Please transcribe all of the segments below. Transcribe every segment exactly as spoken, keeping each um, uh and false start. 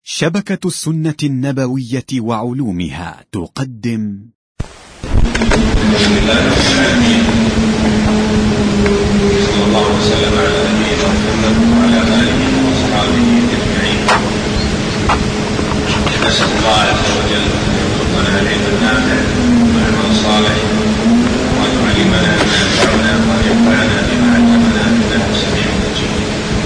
شبكة السنة النبوية وعلومها تقدم بسم الله الرحمن الرحيم. صلى الله وسلم على نبينا محمد وعلى آله وأصحابه أجمعين. نسأل الله عز وجل أن يرزقنا العلم النافع والعمل الصالح وأن يعلمنا ما ينفعنا وأن ينفعنا بما علمنا إنه سميع مجيب.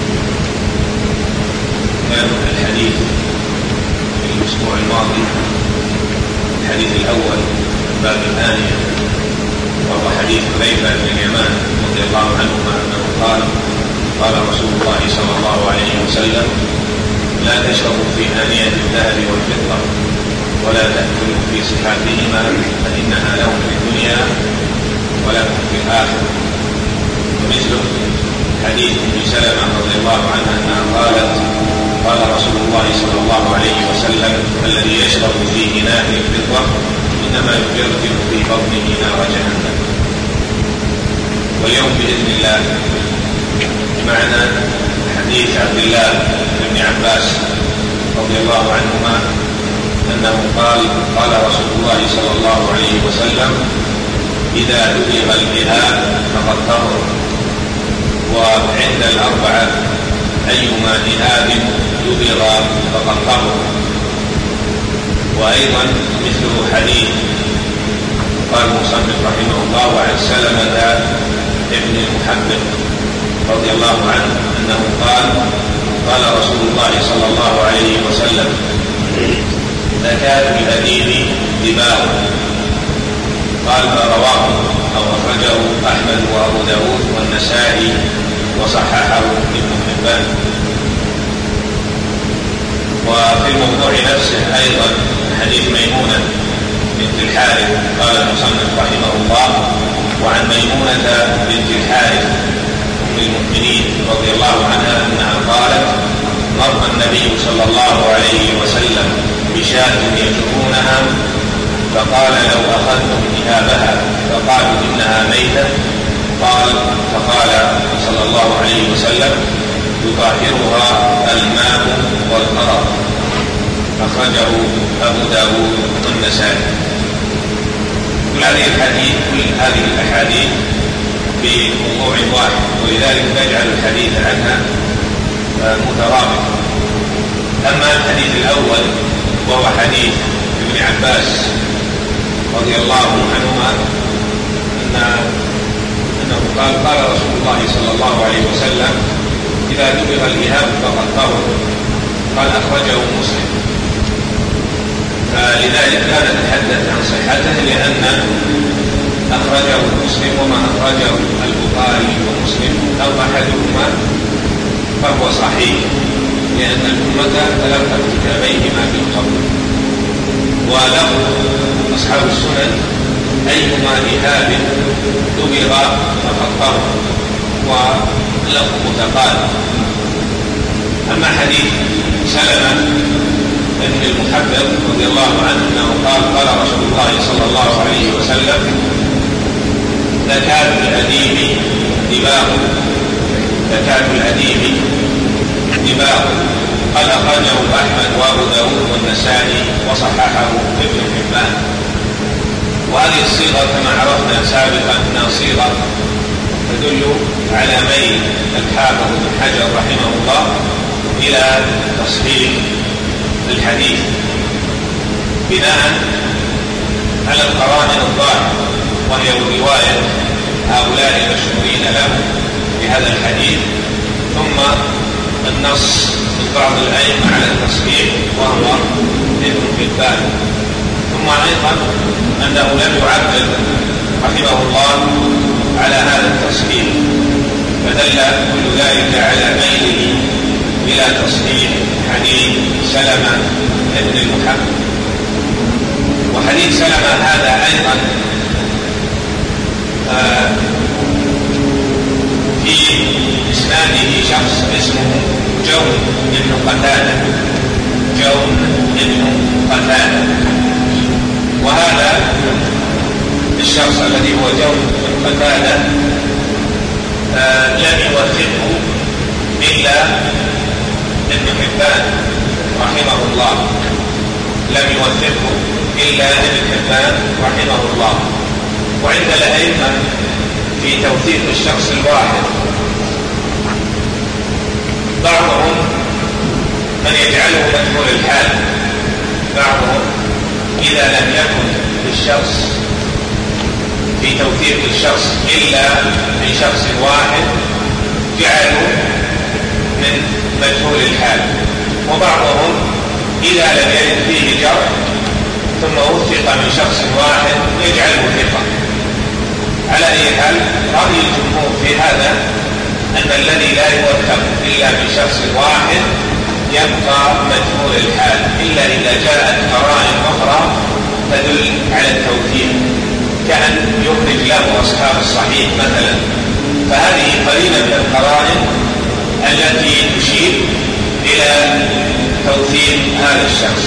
كان الحديث في الأسبوع الماضي الحديث الأول الباب الثاني وهو حديث حذيفة بن اليمان رضي الله عنهما أنه قال قال رسول الله صلى الله عليه وسلم: لا تشربوا في آنية الذهب والفضة ولا تأكلوا في صحافهما فإنها لهم في الدنيا ولكم في الآخرة. ومثله حديث ابن سلمة رضي الله عنها أنها قالت قال رسول الله صلى الله عليه وسلم: الذي يشرب في إناء الفضة إنما يجرجر في بطنه نار جهنم. واليوم بإذن الله معنا حديث عبد الله بن عباس رضي الله عنهما أنه قال قال رسول الله صلى الله عليه وسلم: إذا دبغ الإهاب فقد طهر. وعند الأربعة أيما إهاب دبغ فقد طهر. وأيضا مثله حديث قال المصنف رحمه الله عن سلمة ابن المحبب رضي الله عنه أنه قال قال رسول الله صلى الله عليه وسلم: زكاة الأديم دباغ. قال فرواه أو أخرجه أحمد وأبو داود والنسائي وصححه ابن حبان. وفي الموضوع نفسه أيضا حديث ميمونة بنت الحارث قال المصنف رحمه الله: وعن ميمونة بنت الحارث أم المؤمنين رضي الله عنها أنها قالت: مر النبي صلى الله عليه وسلم بشاة يجرونها فقال: لو أخذتم إهابها فقالوا إنها ميتة. قال فقال صلى الله عليه وسلم: يطهرها الماء والقرض. أخرجه أبو داود والنسائي. كل هذه الحديث كل هذه الأحاديث بموضوع واحد، ولذلك نجعل الحديث عنها مترابط. أما الحديث الأول وهو حديث ابن عباس رضي الله عنهما أن أنه قال قال رسول الله صلى الله عليه وسلم: إذا دبغ الإهاب فقد طهر. قال أخرجه مسلم. فلذلك لا نتحدث عن صحته لأن أخرجه مسلم وما أخرجه البخاري ومسلم أو أحدهما فهو صحيح، لأن الأمة تلقت كتابيهما بالقبول. وله أصحاب السنن: أيما إهاب دبغ فقد طهر، ولفظ متقارب. أما حديث سلمة ابن المحبب رضي الله عنه أنه قال قال رسول الله صلى الله عليه وسلم: زكاة الأديم دباغ. زكاة الأديم دباغ. قال أخرجه أحمد وأبو داود والنسائي وصححه ابن حبان. وهذه الصيغة كما عرفنا سابقا أنها صيغة تدل على ميل الحافظ بن حجر رحمه الله إلى تصحيح الحديث بناء على القرائن الظاهرة، وهي رواية هؤلاء المشهورين له بهذا الحديث، ثم النص من بعض الأئمة على التصحيح وهو ابن حبان، ثم أيضا أنه لم يعبر رحمه الله على هذا التصحيح، فدل كل ذلك على ميله إلى تصحيح حديث سلمة ابن المحبب. وحديث سلمة هذا أيضا آه في إسناده شخص اسمه جون بن قتادة جون بن قتادة وهذا الشخص الذي هو جون بن قتادة آه لم يوثقه إلا ابن حبان رحمه الله لم يوثقه إلا ابن حبان رحمه الله. وعند الأئمة في توثيق الشخص الواحد بعضهم من يجعله مجهول الحال، بعضهم إذا لم يكن الشخص في توثيق الشخص إلا من شخص واحد جعلوا من مجهول الحال، وبعضهم إذا لم يرد فيه جرح ثم وثق من شخص واحد يجعله ثقة. على أي حال رأي الجمهور في هذا أن الذي لا يوثق إلا من شخص واحد يبقى مجهول الحال إلا إذا جاءت قرائن أخرى تدل على التوثيق، كأن يخرج له أصحاب الصحيح مثلا، فهذه قرينة من القرائن التي تشير إلى توثيق هذا الشخص.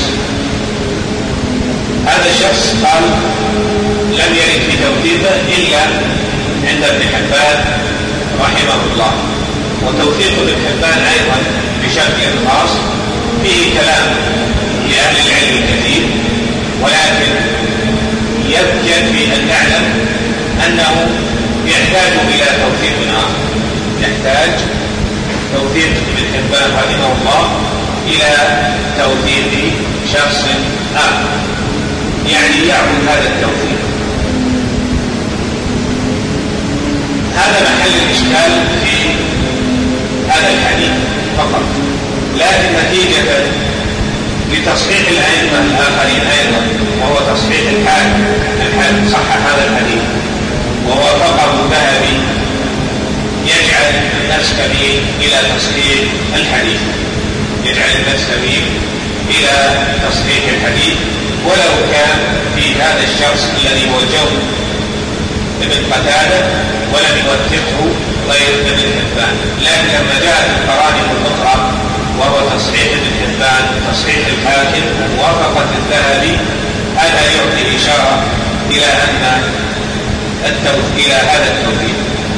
هذا الشخص قال لم يرد في توثيقه إلا عند ابن حبان رحمه الله. وتوثيق ابن حبان أيضا بشكل خاص فيه كلام لأهل العلم الكثير، ولكن يكفي أن نعلم أنه يحتاج إلى توثيق آخر، يحتاج توثيق ابن حبان رحمه الله إلى توثيق شخص آخر، يعني يعمل هذا التوثيق. هذا محل الإشكال في هذا الحديث فقط، لكن نتيجة لتصحيح الأئمة الآخرين أيضا وهو تصحيح الحاكم، الحاكم صح هذا الحديث ووافقه الذهبي، يجعل الناس سبيل إلى تصحيح الحديث، يجعل الناس سبيل إلى تصحيح الحديث ولو كان في هذا الشخص الذي هو جو ابن قتادة ولم يوثقه غير ابن حبان. لكن لما جاءت القرائن الأخرى وهو تصحيح ابن حبان، تصحيح الحاكم، موافقة الذهبي، هذا يعطي إشارة إلى أن التوثيق إلى هذا التوثيق.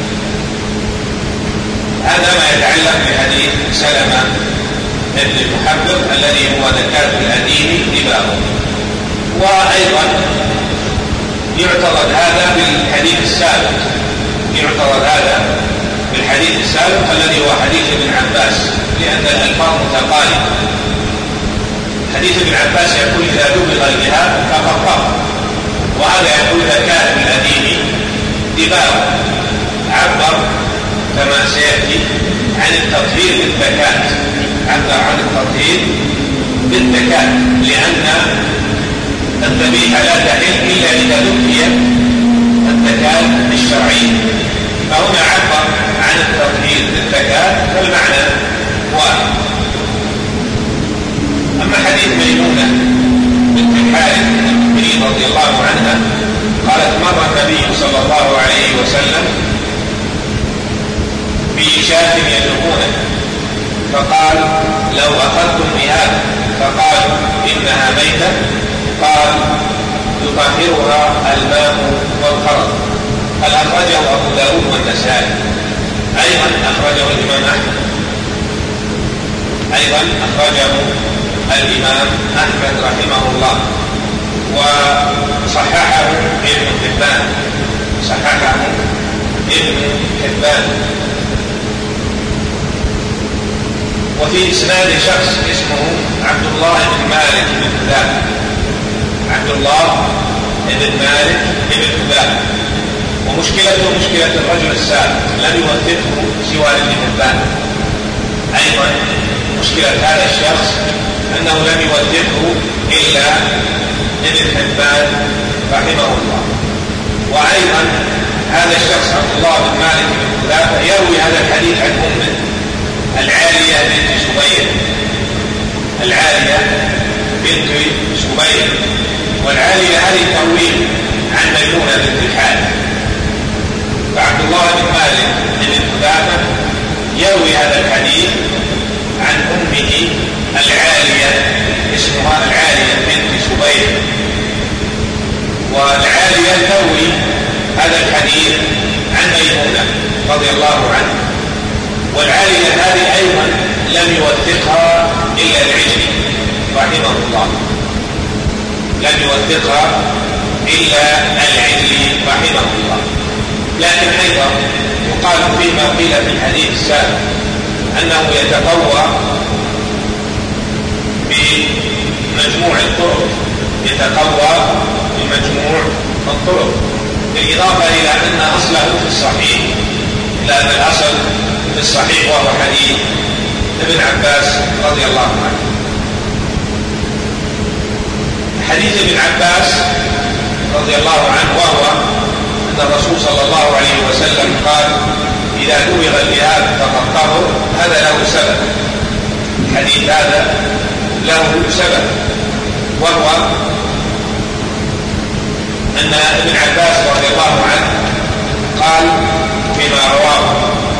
هذا ما يتعلق بحديث سلمة ابن المحبب الذي هو زكاة الأدين رباه. وأيضا يعترض هذا بالحديث السابق، يعترض هذا بالحديث السابق الذي هو حديث ابن عباس، لأن الألفاظ متقاربة. حديث ابن عباس يقول إذا دبغ الذهاب فقد طهر، وهذا يقول زكاة الأدين رباه. عبر كما سيأتي عن التطهير بالزكاة، عبر عن التطهير بالزكاة، لأن الذبيحة لا تحل إلا إذا ذكي الزكاة الشرعية، فهنا عبر عن التطهير بالزكاة والمعنى واحد. أما حديث ميمونة بنت الحارث المؤمنين رضي الله عنها قالت مر النبي صلى الله عليه وسلم بشاة يدعونه فقال لو أخذتم بهذا، فقال إنها ميتة، قال يطهرها الماء والخرق. هل أخرجه أبو داود والنسائي، أيضا أخرجه الإمام أحمد، أيضا أخرجه الإمام أحمد رحمه الله، وصححه ابن حبان، صححه ابن حبان. وفي إسناد شخص اسمه عبد الله بن مالك بن كذاب، عبد الله بن مالك بن كذاب، ومشكلته مشكلة الرجل السابق لم يوثقه سوى ابن حبان. أيضا مشكلة هذا الشخص أنه لم يوثقه إلا ابن حبان رحمه الله. وأيضا هذا الشخص عبد الله بن مالك بن كذاب يروي هذا الحديث عن أمه العالية بنت سبيل، العالية بنت سبيل، والعالية هذه تروي عن ميمونة بنت الحارث. فعبد الله بن مالك بن كذاب يروي هذا الحديث عن أمه العالية اسمها العالية بنت سبيل، والعالية تروي هذا الحديث عن ميمونة رضي الله عنها. والعالية هذه أيضا لم يوثقها إلا العجلي، رحمه الله، لم يوثقها إلا العجلي رحمه الله. لكن أيضا يقال فيما قيل في الحديث السابق أنه يتقوى بمجموع الطرق، يتقوى بمجموع الطرق، بالإضافة إلى أن أصله في الصحيح، لأن الأصل في الصحيح وهو حديث ابن عباس رضي الله عنه. حديث ابن عباس رضي الله عنه وهو أن الرسول صلى الله عليه وسلم قال: إذا دبغ الإهاب فقد طهر. هذا له سبب، الحديث هذا له سبب، وهو أن ابن عباس رضي الله عنه قال فيما رواه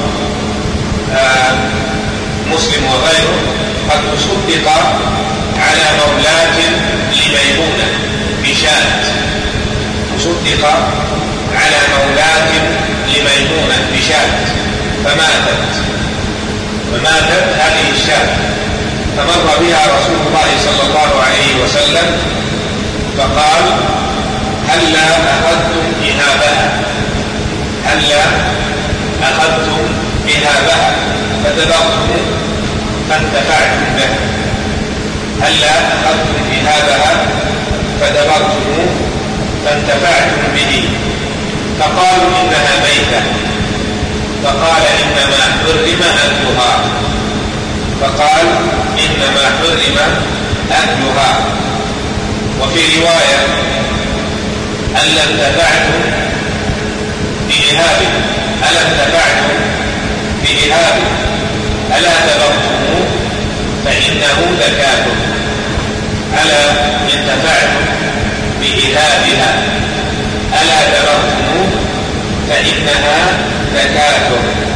آه مسلم وغيره: قد تصدق على مولاة لميمونة بشاة، تصدق على مولاة لميمونة بشاة فماتت فماتت هذه الشاة، فمر بها رسول الله صلى الله عليه وسلم فقال: هلا أخذتم إهابها هلا أخذتم إهابها فدبغتم فانتفعتم به هلا أخذتم إهابها فدبغتم فانتفعتم به. فقالوا: إنها ميتة. فقال: إنما حرم أكلها فقال: إنما حرم أكلها. وفي رواية: ألا انتفعتم بإهابه ألا انتفعتم بإهابه ألا دبغتموه فإنه زكاة. ألا انتفعتم بإهابها ألا دبغتموه فإنها زكاة.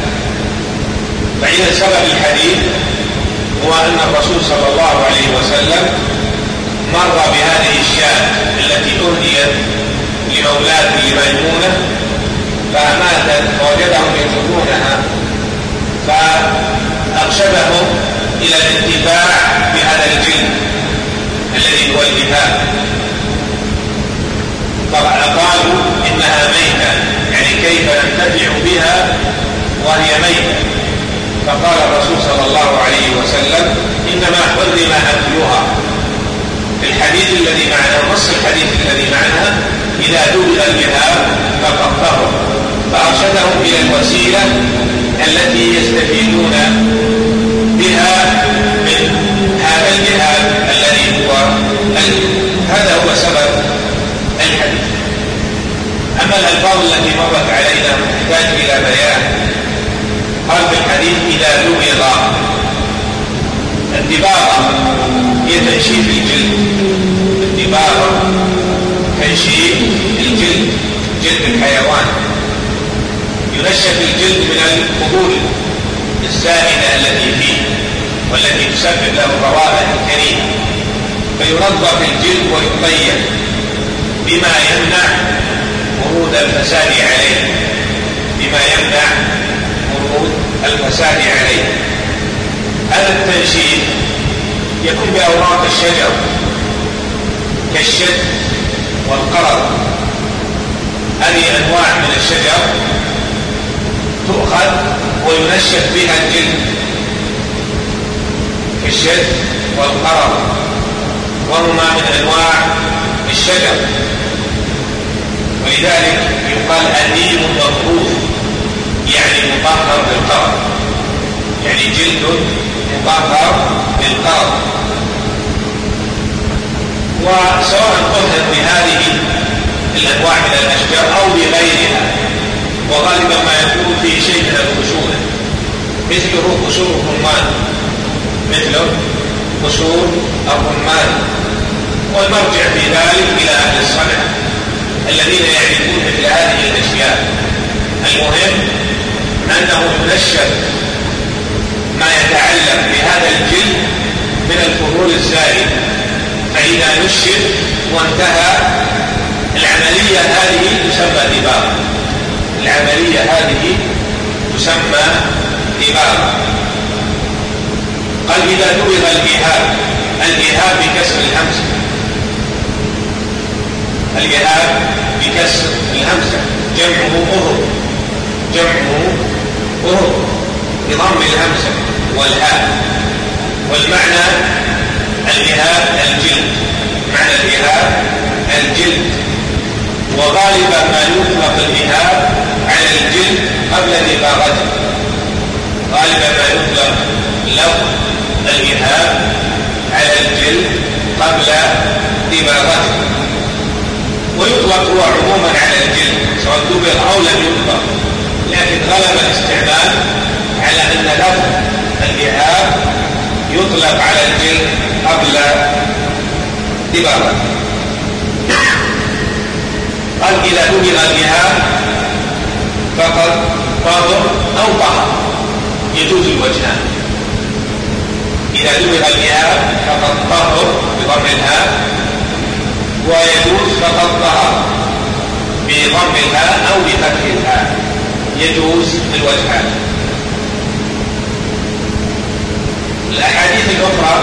فإذا سبب الحديث هو أن الرسول صلى الله عليه وسلم مر بهذه الشاة التي أهديت لمولاة لميمونة فماتت، فوجدهم يجرونها فأرشدهم إلى الانتفاع بهذا الجلد الذي هو الإهاب، فقالوا: إنها ميتة، يعني كيف ننتفع بها وهي ميتة؟ فقال الرسول صلى الله عليه وسلم: إنما حرم أكلها. في الحديث الذي معنا، نص الحديث الذي معنا: إذا دبغ الإهاب فقد طهر. فأرشدهم إلى الوسيلة التي يستفيدون بها من هذا الإهاب الذي هو الجلد. هذا هو سبب الحديث. أما الألفاظ التي مرت علينا تحتاج إلى بيان. قال في الحديث: إذا دبغ. الدباغة هي تنشيف الجلد، الدباغة تنشيف الجلد، جلد الحيوان، ينشف الجلد من القبول الزائدة التي فيه والتي تسبب له روائح كريهة، فينظف الجلد ويطيب بما يمنع ورود الفساد عليه بما يمنع ورود الفساد عليه. هذا التنشيف يكون بأوراق الشجر كالشد والقرض. هذه أنواع من الشجر تؤخذ وينشف بها الجلد كالشد والقرض، وهما من أنواع الشجر، ولذلك يقال أديم مطهور، يعني مطهر بالقرض، يعني جلد مطهر بالقرض. وسواء طهر بهذه الأنواع من الأشجار أو بغيرها، وغالبا ما يكون فيه شيء من الخشونة، مثله قشور الرمان مثله قشور الرمان والمرجع في ذلك إلى أهل الصنع الذين يعرفون مثل هذه الأشياء. المهم أنه ينشف ما يتعلق بهذا الجلد من الفضول الزائد، فإذا نشف وانتهى العملية هذه تسمى دباغ، العملية هذه تسمى دباغ. قال: إذا دبغ الإهاب الإهاب بكسر الهمزة، الإهاب بكسر الهمزة جمعه أهب، جمعه أهب بضم الهمزة والهاء. والمعنى الإهاب الجلد، معنى الإهاب الجلد، وغالبا ما يطلق الإهاب على الجلد قبل دباغته، غالبا ما يطلق لفظ الإهاب على الجلد قبل دباغته، ويطلق هو عموما على الجلد سواء دبغ أو لم يطلق، لكن غلب الاستعمال على أن لفظ الإهاب يطلق على الجلد قبل دباغته. قال إذا دبغ الإهاب فقد طهر أو طهر، يجوز الوجهان. إذا دبغ الإهاب فقد طهر بضم الهاء، ويجوز فقد طهر بضم الهاء أو بفتح الهاء، يجوز الوجهان. الأحاديث الأخرى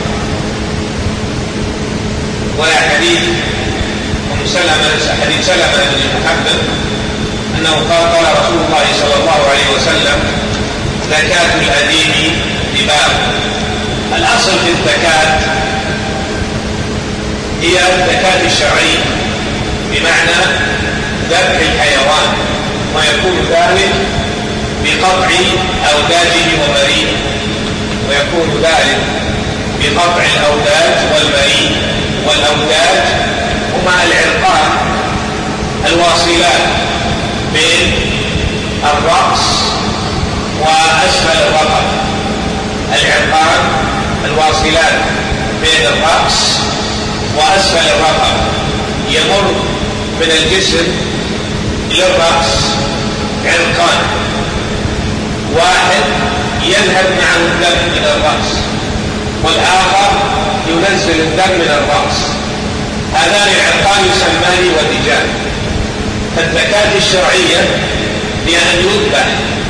ولا حديث أم سلمة، حديث سلمة بن المحبب أنه قال قال رسول الله صلى الله عليه وسلم زكاة الأديم دباغ. الأصل في الزكاة هي الزكاة الشرعية، بمعنى ذبح الحيوان، ويكون ذلك بقطع أوداجه ومريه، ويكون ذلك بقطع الأوداج والمريه. والأوداج هما العرقان الواصلات بين الرأس وأسفل الرقبة، العرقان الواصلات بين الرأس وأسفل الرقبة، يمر من الجسم إلى الرأس عرقان، واحد يذهب معه الدم من الرأس، والآخر ينزل الدم من الرأس. هذان العرقان يسمان ودجان. فالزكاة الشرعية هي أن يذبح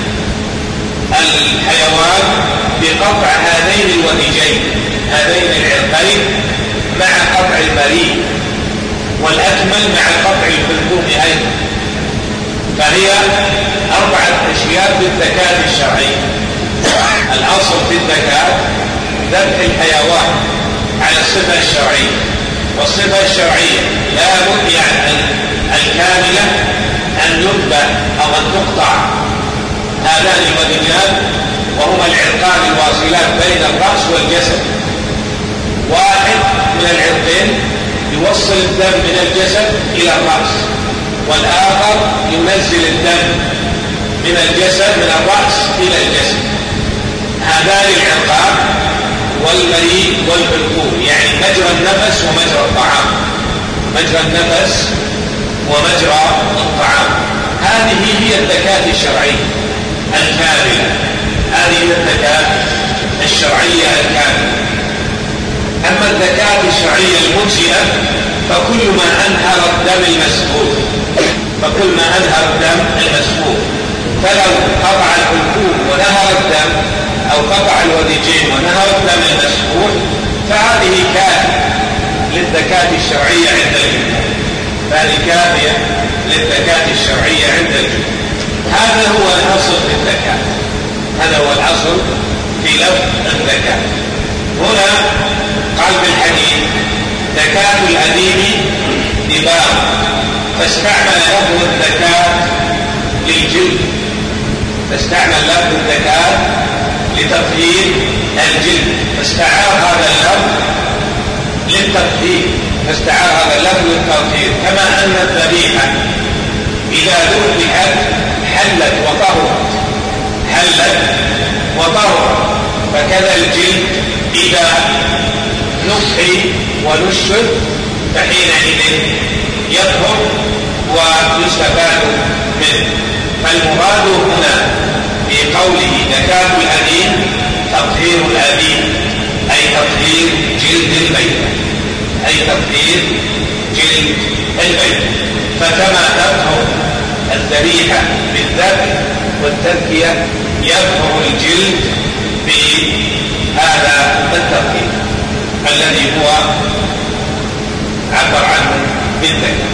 الحيوان بقطع هذين الودجين، هذين العرقين، مع قطع المريء، والأكمل مع قطع الحلقوم أيضا. فهي أربعة أشياء في الزكاة الشرعية. الأصل في الزكاة ذبح الحيوان على الصفة الشرعية، والصفة الشرعية لا بد يعني الكاملة أن يذبح أو أن تقطع هذان الودجان، وهما العرقان الواصلات بين الرأس والجسد. واحد من العرقين يوصل الدم من الجسد إلى الرأس، والآخر ينزل الدم من الجسد من الرأس إلى الجسد. هذان العرقان والمريء والحلقوم، يعني مجرى النفس ومجرى الطعام، مجرى النفس ومجرى الطعام. هذه هي الزكاة الشرعية الكاملة، هذه هي الزكاة الشرعية الكاملة. أما الزكاة الشرعية المجزئة فكل ما أنهر الدم المسفوك، فكل ما أنهر الدم المسفوك. فلو قطع الحلقوم ونهر الدم، أو قطع الوديجين ونهر الدم المسفوك، فهذه كافية للزكاة الشرعية عند الجمهور، فهذه كافية للزكاة الشرعية عند الجمهور. هذا هو الأصل في الزكاة، هذا هو الأصل في لفظ الزكاة. هنا قال بالحديث زكاة الأديم دباغ، فاستعمل لفظ الزكاة للجلد، فاستعمل لفظ الزكاة لتطهير الجلد، فاستعار هذا اللفظ للتطهير، فاستعار هذا اللفظ للتطهير. كما أن الذبيحة إذا ذبحت حلت وطهرت، حلت وطهرت، فكذا الجلد إذا نصحي ونشف فحينئذ يطهر ويستفاد منه. فالمراد هنا في قوله زكاة الأديم تطهير الأديم، أي تطهير جلد الميت، أي تطهير جلد الميت. فكما تطهر الذبيحة بالذبح والتذكية يطهر الجلد بهذا التطهير. الذي هو عبر عنه بالزكاة.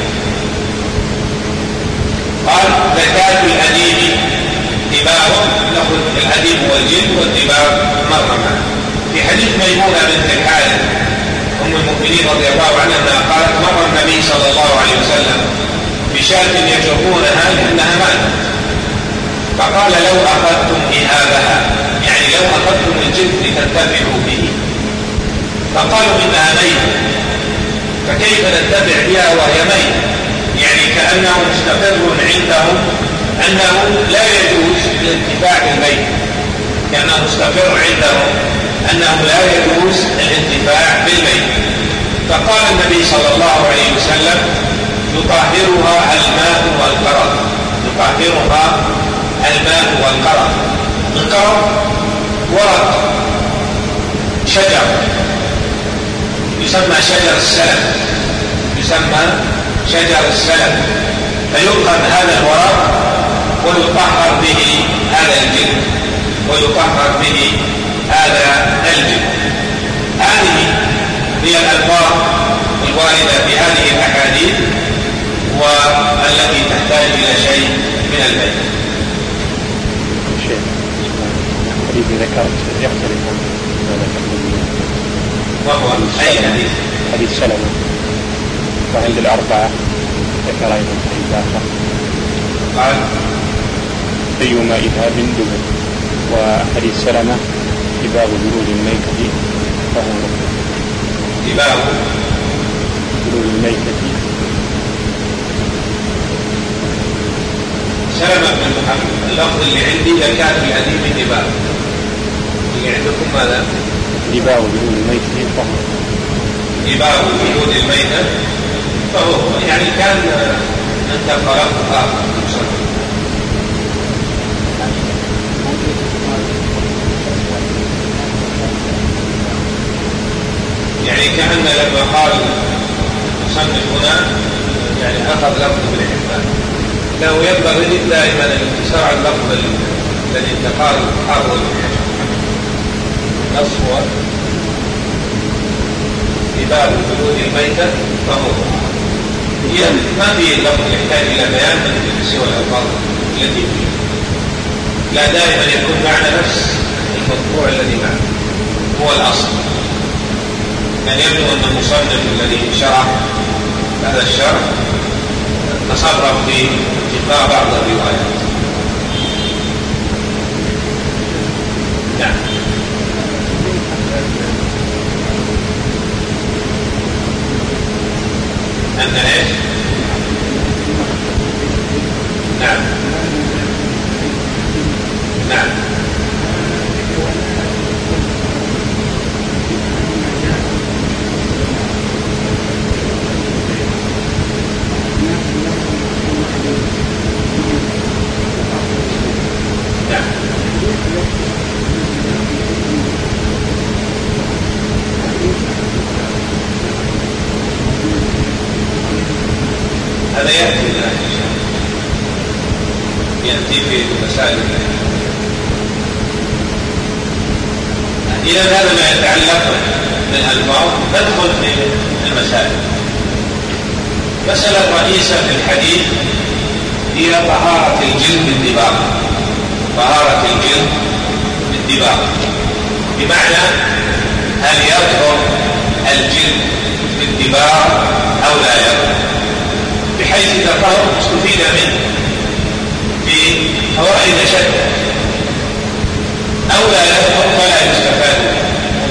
قال زكاة الأديب دباغ، لفظ الأديب والجلد والدباغ مر معه. في حديث ميمونة بنت الحارث أم المؤمنين رضي الله عنها أنها قالت مر النبي صلى الله عليه وسلم بشاة يجرونها لأنها ماتت، فقال لو أخذتم إهابها، يعني لو أخذتم الجلد لتنتفعوا به، فقالوا إنها ميتة، فكيف ننتفع بها وهي ميتة؟ يعني كأنه مستقر عندهم أنه لا يجوز الانتفاع بالميت، كأنه مستقر عندهم أنه لا يجوز الانتفاع بالميت. فقال النبي صلى الله عليه وسلم يطهرها الماء والقرض، يطهرها الماء والقرض. القرض ورق شجر يسمى شجر السلم، يسمى شجر السلم، فيؤخذ هذا الورق ويطهر به هذا الجلد، ويطهر به هذا الجلد. هذه هي الألفاظ الواردة في هذه الأحاديث والتي تحتاج إلى شيء من البيان. شيء حديث ذكرت يختلف وهو أي حديث؟ حديث سلمة، وعند الأربعة ذكر أيضا حديث آخر قال أيما إذهاب دبر، وحديث سلمة دباغ جلود الميتة فهو دباغ جلود الميتة. سلمة بن محمد اللفظ اللي عندي زكاة الأديب دباغ، اللي عندكم ماذا؟ دباغ جلود الميتة فهو دباغ جلود الميتة فهو، يعني كان أنت قرأت آخر مصنف. يعني كأن لما قال مصنف هنا يعني أخذ لفظ ابن حبان، له ينبغي دائما الانتصار على اللفظ الذي انتقال حافظ ابن حبان. نص هو دباغ جلود الميتة فهو، إذا ما في اللفظ يحتاج إلى بيان من سوى الألفاظ التي فيه، لا دائما يكون معنى نفس المطبوع الذي معه هو الأصل. يعني يبدو أن المصنف الذي شرح هذا الشرح تصرف في اتباع بعض الروايات. نعم. أن إيش؟ نعم نعم هذا يأتي الآن إن شاء الله، يأتي في مسائل. إذا هذا ما يتعلق بالألفاظ ندخل في المسائل. مسألة رئيسة في الحديث هي طهارة الجلد بالدباغ، طهارة الجلد بالدباغ، بمعنى هل يطهر الجلد بالدباغ أو لا يطهر، بحيث التطهر استفيد منه في فوائد شتى، أو لا يطهر فلا يستفاد منه.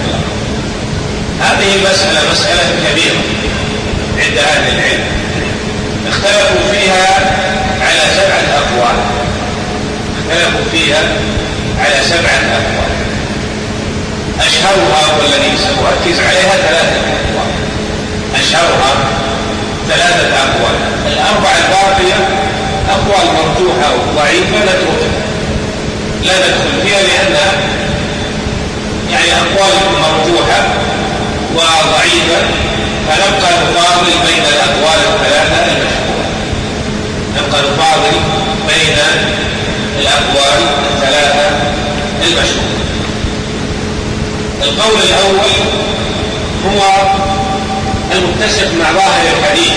هذه المسألة مسألة كبيرة عند أهل العلم، اختلفوا فيها على سبعة أقوال، اختلفوا فيها على سبعة أقوال. أشهرها والذي سأركز عليها ثلاثة أقوال، أشهرها ثلاثة أقوال. الأربعة الباقية أقوال مرجوحة وضعيفة نتركها، لا ندخل فيها لأنها يعني أقوال مرجوحة وضعيفة، فنبقى نفاضل بين الأقوال الثلاثة المشهورة، نبقى نفاضل بين الأقوال الثلاثة المشهورة. القول الأول هو المتسق مع ظاهر الحديث،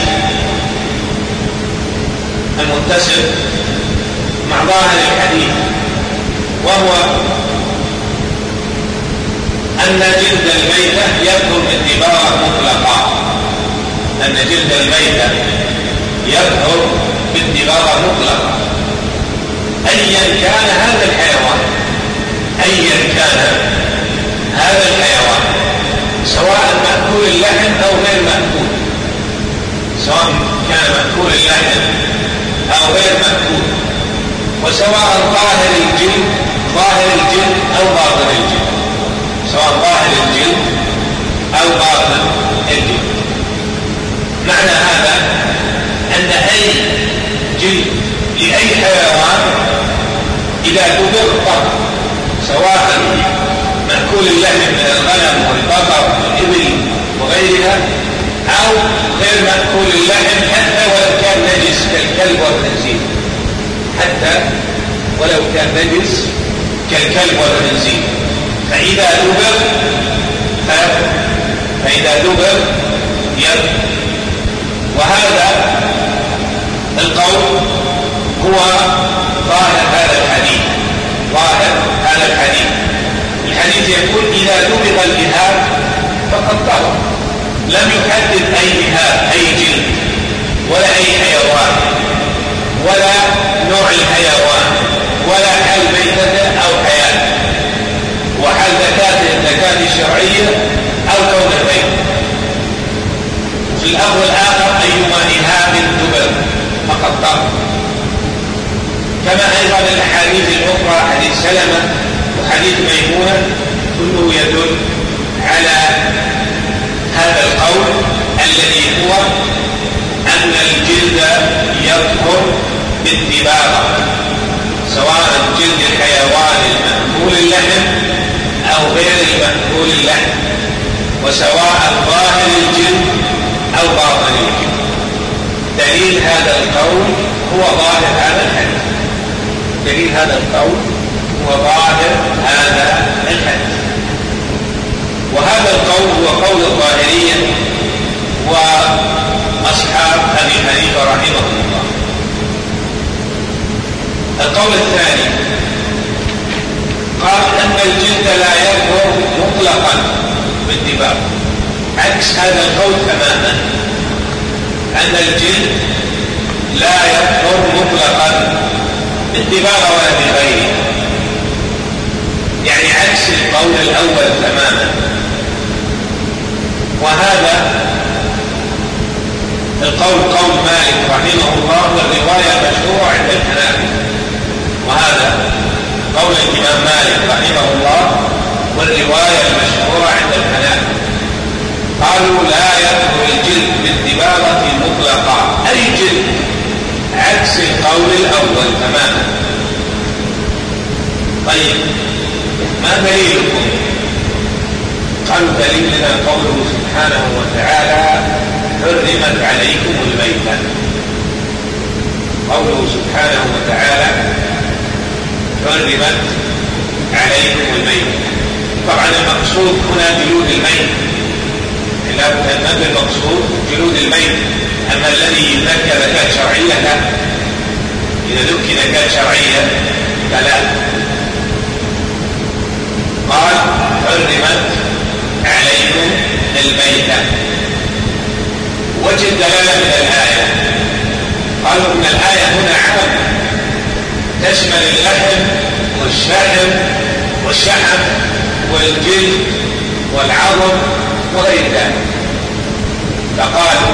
المتسق مع ظاهر الحديث، وهو أن جلد الميتة يكثر بالدباغة مطلقا، أن جلد الميتة يكثر بالدباغة مطلقا أيا كان هذا الحيوان، أيا كان هذا الحيوان، سواء مأكول اللحم أو غير مأكول، سواء كان مأكول اللحم أو غير مأكول، وسواء ظاهر الجلد ظاهر الجلد أو باطن الجلد، سواء ظاهر الجلد أو باطن الجلد. معنى هذا أن أي جلد لأي حيوان إذا دبر طهر، سواء مأكول اللحم من الغنم والبقر والإبل وغيرها أو غير مأكول اللحم، حتى ولو كان نجس كالكلب والخنزير، حتى ولو كان نجس كالكلب والخنزير، فإذا دبر فإذا دبر يبقى. وهذا القول هو ظاهر هذا الحديث، ظاهر هذا الحديث. الحديث يقول إذا دبغ الإهاب فقد طهر، لم يحدد أي إهاب، أي جلد ولا أي حيوان ولا نوع الحيوان ولا حال ميتته أو حياته، وحال زكاته الزكاة الشرعية أو كون الميت. في الأمر الآخر أيما إهاب دبر فقد طهر. كما أيضا الأحاديث الأخرى، حديث سلمة وحديث ميمونة، كله يدل على هذا القول الذي هو أن الجلد يطهر بالدباغة، سواء جلد الحيوان المأكول اللحم أو غير المأكول اللحم، وسواء ظاهر الجلد أو باطن الجلد. دليل هذا القول هو ظاهر هذا الحديث، دليل هذا القول هو ظاهر هذا الحديث. وهذا القول هو قول الظاهرية وأصحاب أبي حنيفة رحمه الله. القول الثاني قال أن الجلد لا يكثر مطلقا بالدباغ، عكس هذا القول تماما، أن الجلد لا يكثر مطلقا بالدباغ ولا بغيره، يعني عكس القول الأول تماما. وهذا القول قول مالك رحمه الله والرواية المشهورة عند الحنابلة، وهذا قول الإمام مالك رحمه الله والرواية المشهورة عند الحنابلة. قالوا لا يكثر الجلد بالدباغة مطلقا، أي جلد، عكس القول الأول تماما. طيب ما دليلكم؟ قالوا دليلنا قوله سبحانه وتعالى حرمت عليكم الميتة، قوله سبحانه وتعالى حرمت عليكم الميتة. طبعا المقصود هنا جلود الميت، لا بد المقصود جلود الميت، أما الذي يذكر زكاة شرعية لا، إذا ذكر زكاة شرعية فلا. قال حرمت عليكم الميتة. وجه الدلالة من الآية، قالوا إن الآية هنا عام، تشمل اللحم والشحم والشحم والجلد والعظم وغير ذلك. فقالوا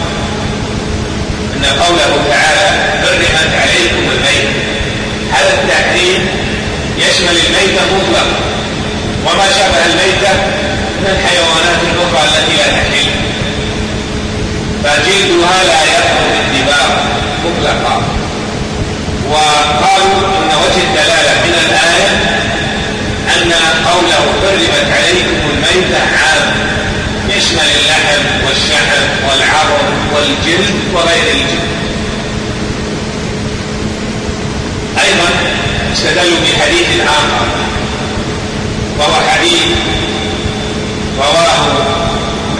إن قوله تعالى حرمت عليكم الميت، هذا التحريم يشمل الميتة مطلقا وما شابه الميتة من الحيوانات الأخرى التي لا تحل، فجلدها لا يكثر بالدباغ مطلقا. وقالوا إن وجه الدلالة من الآية أن قوله حرمت عليكم الميتة عام، يشمل اللحم والشحم والعظم والجلد وغير الجلد. أيضا استدلوا بحديث آخر، وهو حديث رواه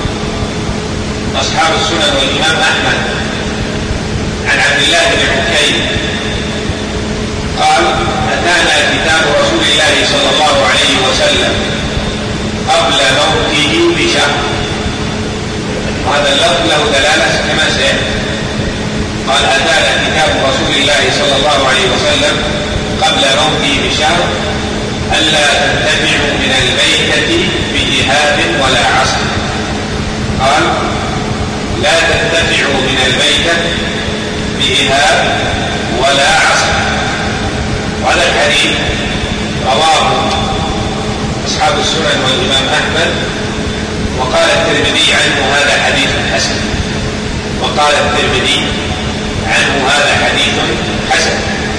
أصحاب السنن والإمام أحمد عن عبد الله بن عكيم قال: أتانا كتاب رسول الله صلى الله عليه وسلم قبل موته بشهر. وهذا اللفظ له دلالة كما سيأتي. قال: أتانا كتاب رسول الله صلى الله عليه وسلم قبل موته بشهر ألا تنتفعوا من الميتة بإهاب ولا عصر. قال: لا تنتفعوا من الميتة بإهاب ولا عصر. وهذا الحديث رواه أصحاب السنن والإمام أحمد، وقال الترمذي عنه هذا حديث حسن. وقال الترمذي عنه هذا حديث حسن.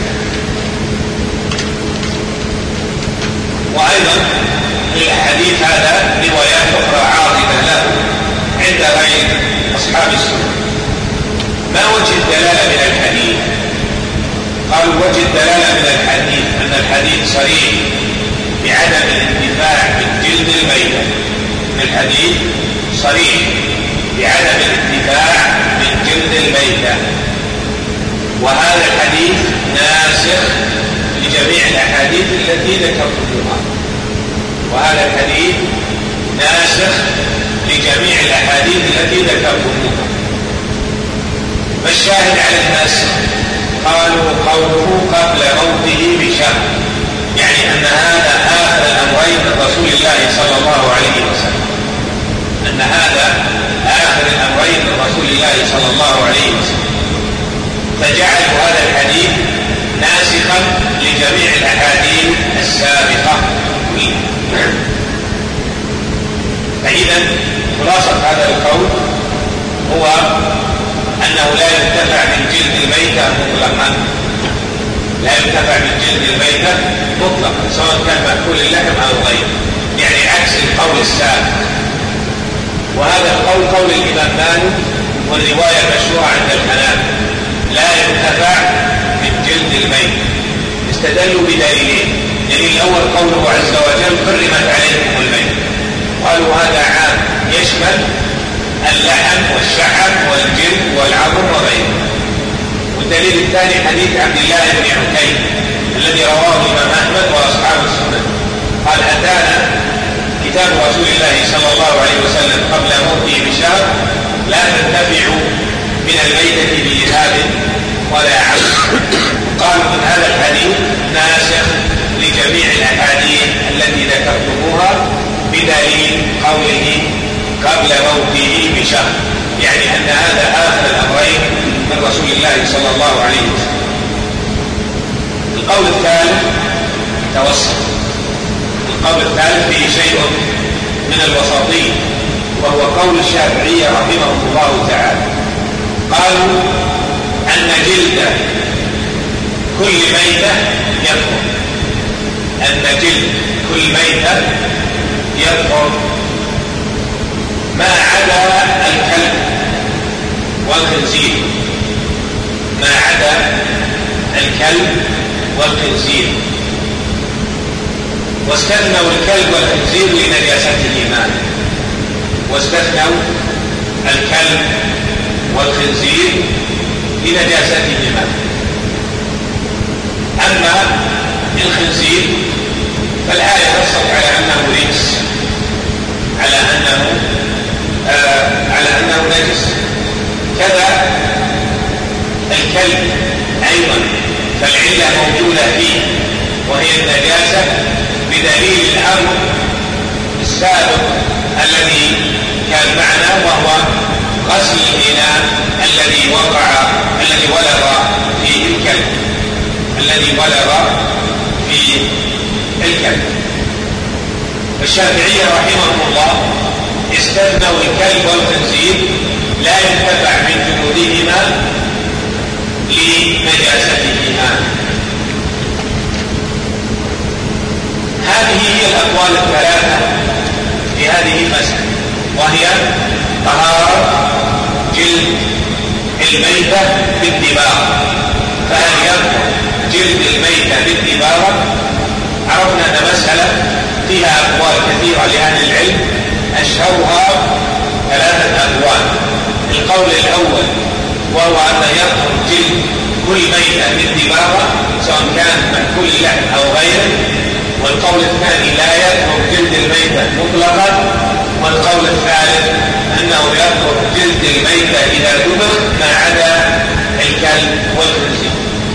وأيضا الحديث هذا روايات أخرى عارضة له عند غير أصحاب السنة. ما وجه الدلالة من الحديث؟ قالوا وجه الدلالة من الحديث أن الحديث صريح بعدم الانتفاع من جلد الميتة. الحديث صريح بعدم الانتفاع من جلد الميتة، وهذا الحديث ناسخ لجميع الأحاديث التي ذكرتموها. وهذا الحديث ناسخ لجميع الأحاديث التي ذكرتموها. فالشاهد على الناسخ قالوا قوله قبل موته بشهر، يعني أن هذا آخر الأمرين من رسول الله صلى الله عليه وسلم. أن هذا آخر الأمرين من رسول الله صلى الله عليه وسلم، فجعلوا هذا الحديث ناسخا لجميع الأحاديث السابقة. فإذا خلاصة هذا القول هو أنه لا ينتفع من جلد الميتة مطلقا. لا ينتفع من جلد الميتة مطلقا سواء كان مأكول اللحم أو غيره، يعني عكس القول السابق. وهذا القول قول الإمام مالك والرواية المشهورة عند الحنابلة: لا ينتفع من جلد الميت. استدلوا بدليلين. الدليل الأول قوله عز وجل: حرمت عليكم الميت. قالوا هذا عام يشمل اللحم والشحم والجلد والعظم وغيره. والدليل الثاني حديث عبد الله بن عكيم الذي رواه الإمام أحمد وأصحاب السنن. قال: أتانا كتاب رسول الله صلى الله عليه وسلم قبل موته بشهر لا تنتفع من الميتة بإهاب ولا عصر. قالوا من هذا الحديث ناسخ لجميع الأحاديث التي ذكرتموها بدليل قوله قبل موته بشهر، يعني أن هذا آخر الأمرين من رسول الله صلى الله عليه وسلم. القول الثالث توسط. القول الثالث فيه شيء من الوسطية، وهو قول الشافعية رحمه الله تعالى. قالوا أن جلد كل ميتة يكفر. أن جلد كل ميتة يكفر ما عدا الكلب والخنزير. ما عدا الكلب والخنزير. واستثنوا الكلب والخنزير لنجاستهما. واستثنوا الكلب والخنزير لنجاستهما. أما الخنزير فالآية نصت على أنه رجس، على أنه آه على أنه نجس. كذا الكلب أيضا فالعلة موجودة فيه وهي النجاسة بدليل الأمر السابق الذي كان معنا، وهو غسل الإناء الذي وقع الذي ولغ فيه الكلب الذي ولغ فيه الكلب. الشافعية رحمهم الله استثنوا الكلب والخنزير لا ينتفع من جلودهما لنجاستهما. هذه هي الأقوال الثلاثة في هذه المسألة، وهي طهارة جلد الميتة بالدباغ. فهل يكفر جلد الميتة بالدباغ؟ عرفنا أن مسألة فيها أقوال كثيرة لأهل العلم، أشهرها ثلاثة أقوال. القول الأول وهو أن يخرج جلد كل ميتة بالدباغة سواء كان مأكول اللحم أو غيره، والقول الثاني لا يخرج جلد الميتة مطلقا، والقول الثالث أنه يخرج جلد الميتة إذا دبغ ما عدا الكلب والخنزير.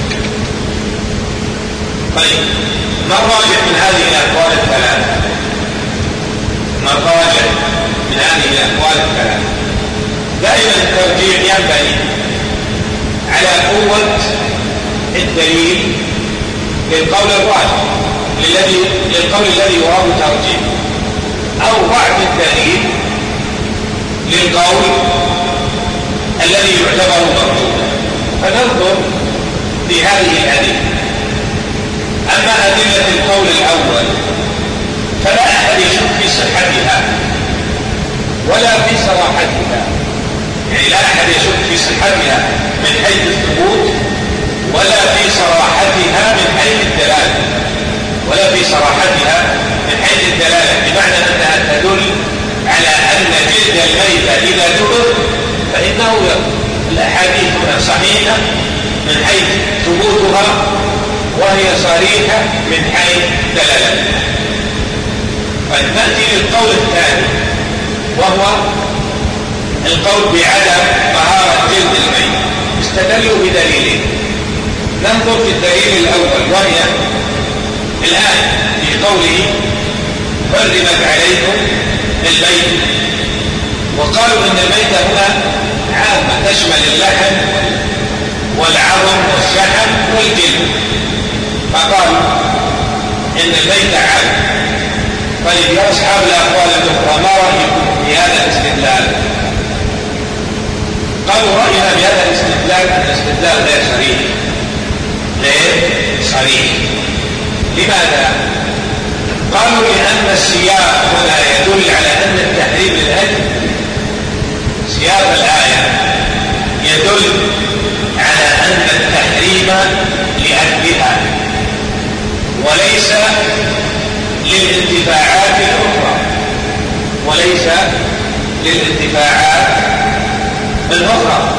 طيب، ما الراجح من هذه الأقوال الثلاثة؟ ما الراجح من هذه الأقوال الثلاثة؟ دائما الترجيح ينبني على قوة الدليل للقول الراجح للذي للقول الذي يراد ترجيحه، أو ضعف الدليل للقول الذي يعتبر مرجوحا. فننظر في هذه الأدلة. أما أدلة القول الأول فلا أحد يشك في صحتها ولا في صراحتها، يعني لا أحد يشك في صحتها من حيث الثبوت ولا في صراحتها من حيث الدلالة ولا في صراحتها من حيث الدلالة بمعنى أنها تدل على أن جلد الميتة إذا دبر فإنه الأحاديث هنا صحيحة من حيث ثبوتها وهي صريحة من حيث دلالتها. فنأتي للقول الثاني وهو القول بعدم طهارة جلد الميت. استدلوا بدليلين. ننظر في الدليل الأول وهي الآن في قوله حرمت عليكم الميت، وقالوا إن الميتة هنا عامة تشمل اللحم والعظم والشحم والجلد، فقالوا إن الميتة عامة. طيب يا أصحاب الأقوال الأخرى ما رأيكم في هذا الاستدلال؟ قالوا رأينا بهذا الاستدلال أن الاستدلال غير صريح. غير صريح. لماذا؟ قالوا لأن السياق هنا يدل على أن التحريم للأجل. سياق الآية يدل على أن التحريم لأجلها وليس للانتفاعات الأخرى وليس للانتفاعات الأخرى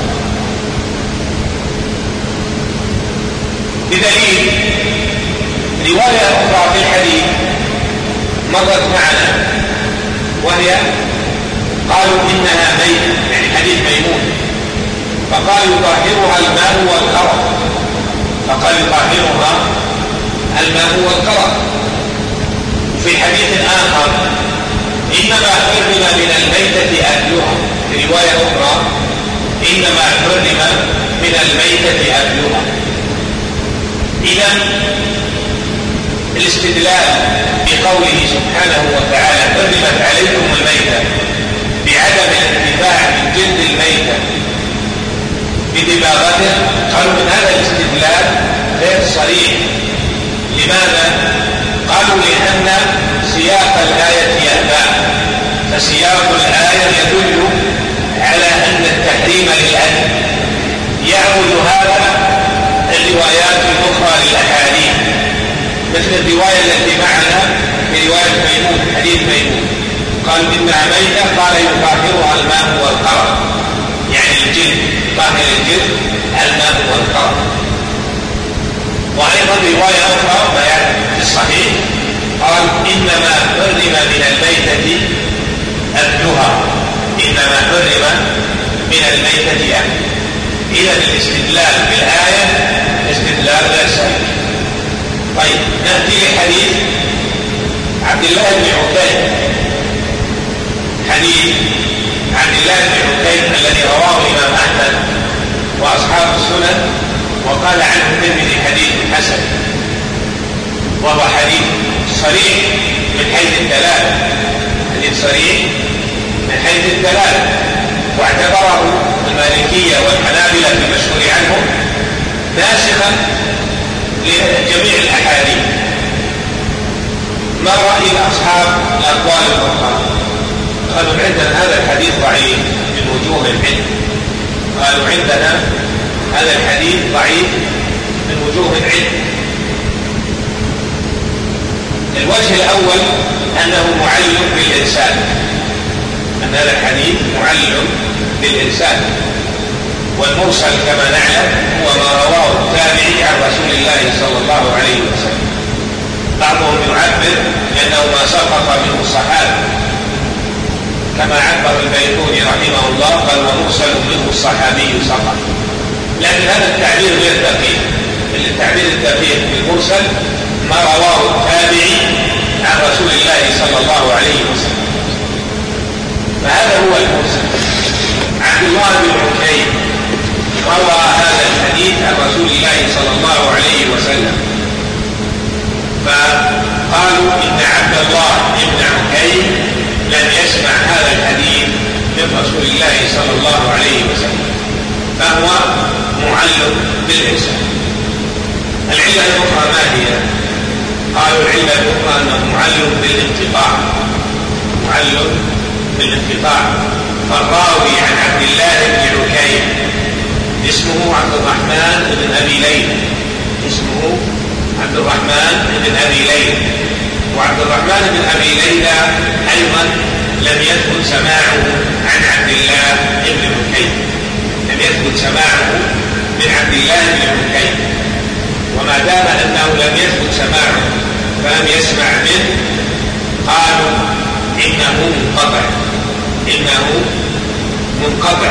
بدليل رواية أخرى في الحديث مرت معنا وهي قالوا إنها ميتة، يعني حديث ميمون، فقال يطهرها الماء والقرف، فقال يطهرها الماء والقرف. وفي حديث آخر إنما حرم من الميتة أكلها، في رواية أخرى إنما حرم من الميتة أكلها. إذن الاستدلال بقوله سبحانه وتعالى حرمت عليكم الميتة بعدم الانتفاع من جلد الميتة بدباغته، قالوا من هذا الاستدلال غير صريح. لماذا؟ قالوا لأن سياق الآية يأبى، فسياق الآية يدل على أن التحريم للأجل. يعبد هذا الروايات الأخرى للأحاديث مثل الرواية التي معنا في رواية ميمون، حديث ميمون، قال إنها ميتة، قال يطهرها الماء والقرف، يعني الجلد، طاهر الجلد الماء والقرف. وأيضا رواية أخرى بيان في الصحيح قال إنما حرم من الميتة أكلها، إنما حرم من الميتة أكلها. إذا الاستدلال بالآية استدلال غير صحيح. طيب نأتي لحديث عبد الله بن عكيم، حديث عبد الله بن عكيم الذي رواه الإمام أحمد وأصحاب السنن، وقال عنه الترمذي حديث حسن، وهو حديث صريح من حيث الدلالة، حديث صريح من حيث الدلالة، واعتبره المالكية والحنابلة المشهور عنهم ناسخا لجميع الأحاديث. ما رأي أصحاب الأقوال الأخرى؟ قالوا عندنا هذا الحديث ضعيف من وجوه العلم، قالوا عندنا هذا الحديث ضعيف من وجوه العلم. الوجه الأول أنه معلق بالإرسال، أن هذا الحديث معلل بالإرسال، والمرسل كما نعلم هو ما رواه التابعي عن رسول الله صلى الله عليه وسلم. بعضهم يعبر لأنه ما سقط منه الصحابة، كما عبر البيقوني رحمه الله قال ومرسل منه الصحابي سقط، لكن هذا التعبير غير دقيق. التعبير الدقيق بالمرسل ما رواه التابعي عن رسول الله صلى الله عليه وسلم، فهذا هو المرسل. عبد الله بن عكيم روى هذا الحديث عن رسول الله صلى الله عليه وسلم، فقالوا إن عبد الله بن عكيم لم يسمع هذا الحديث من رسول الله صلى الله عليه وسلم، فهو معلق بالإرسال. العلة الأخرى ما هي؟ قالوا العلة الأخرى أنه معلق بالانقطاع، معلق بالانقطاع. فالراوي عن عبد الله بن عكيم اسمه عبد الرحمن بن أبي ليلى، اسمه عبد الرحمن بن أبي ليلى، وعبد الرحمن بن أبي ليلى أيضا لم يثبت سماعه عن عبد الله بن عكيم، لم يثبت سماعه من عبد الله بن عكيم، وما دام أنه لم يثبت سماعه فلم يسمع منه قالوا إنه منقطع، إنه منقطع.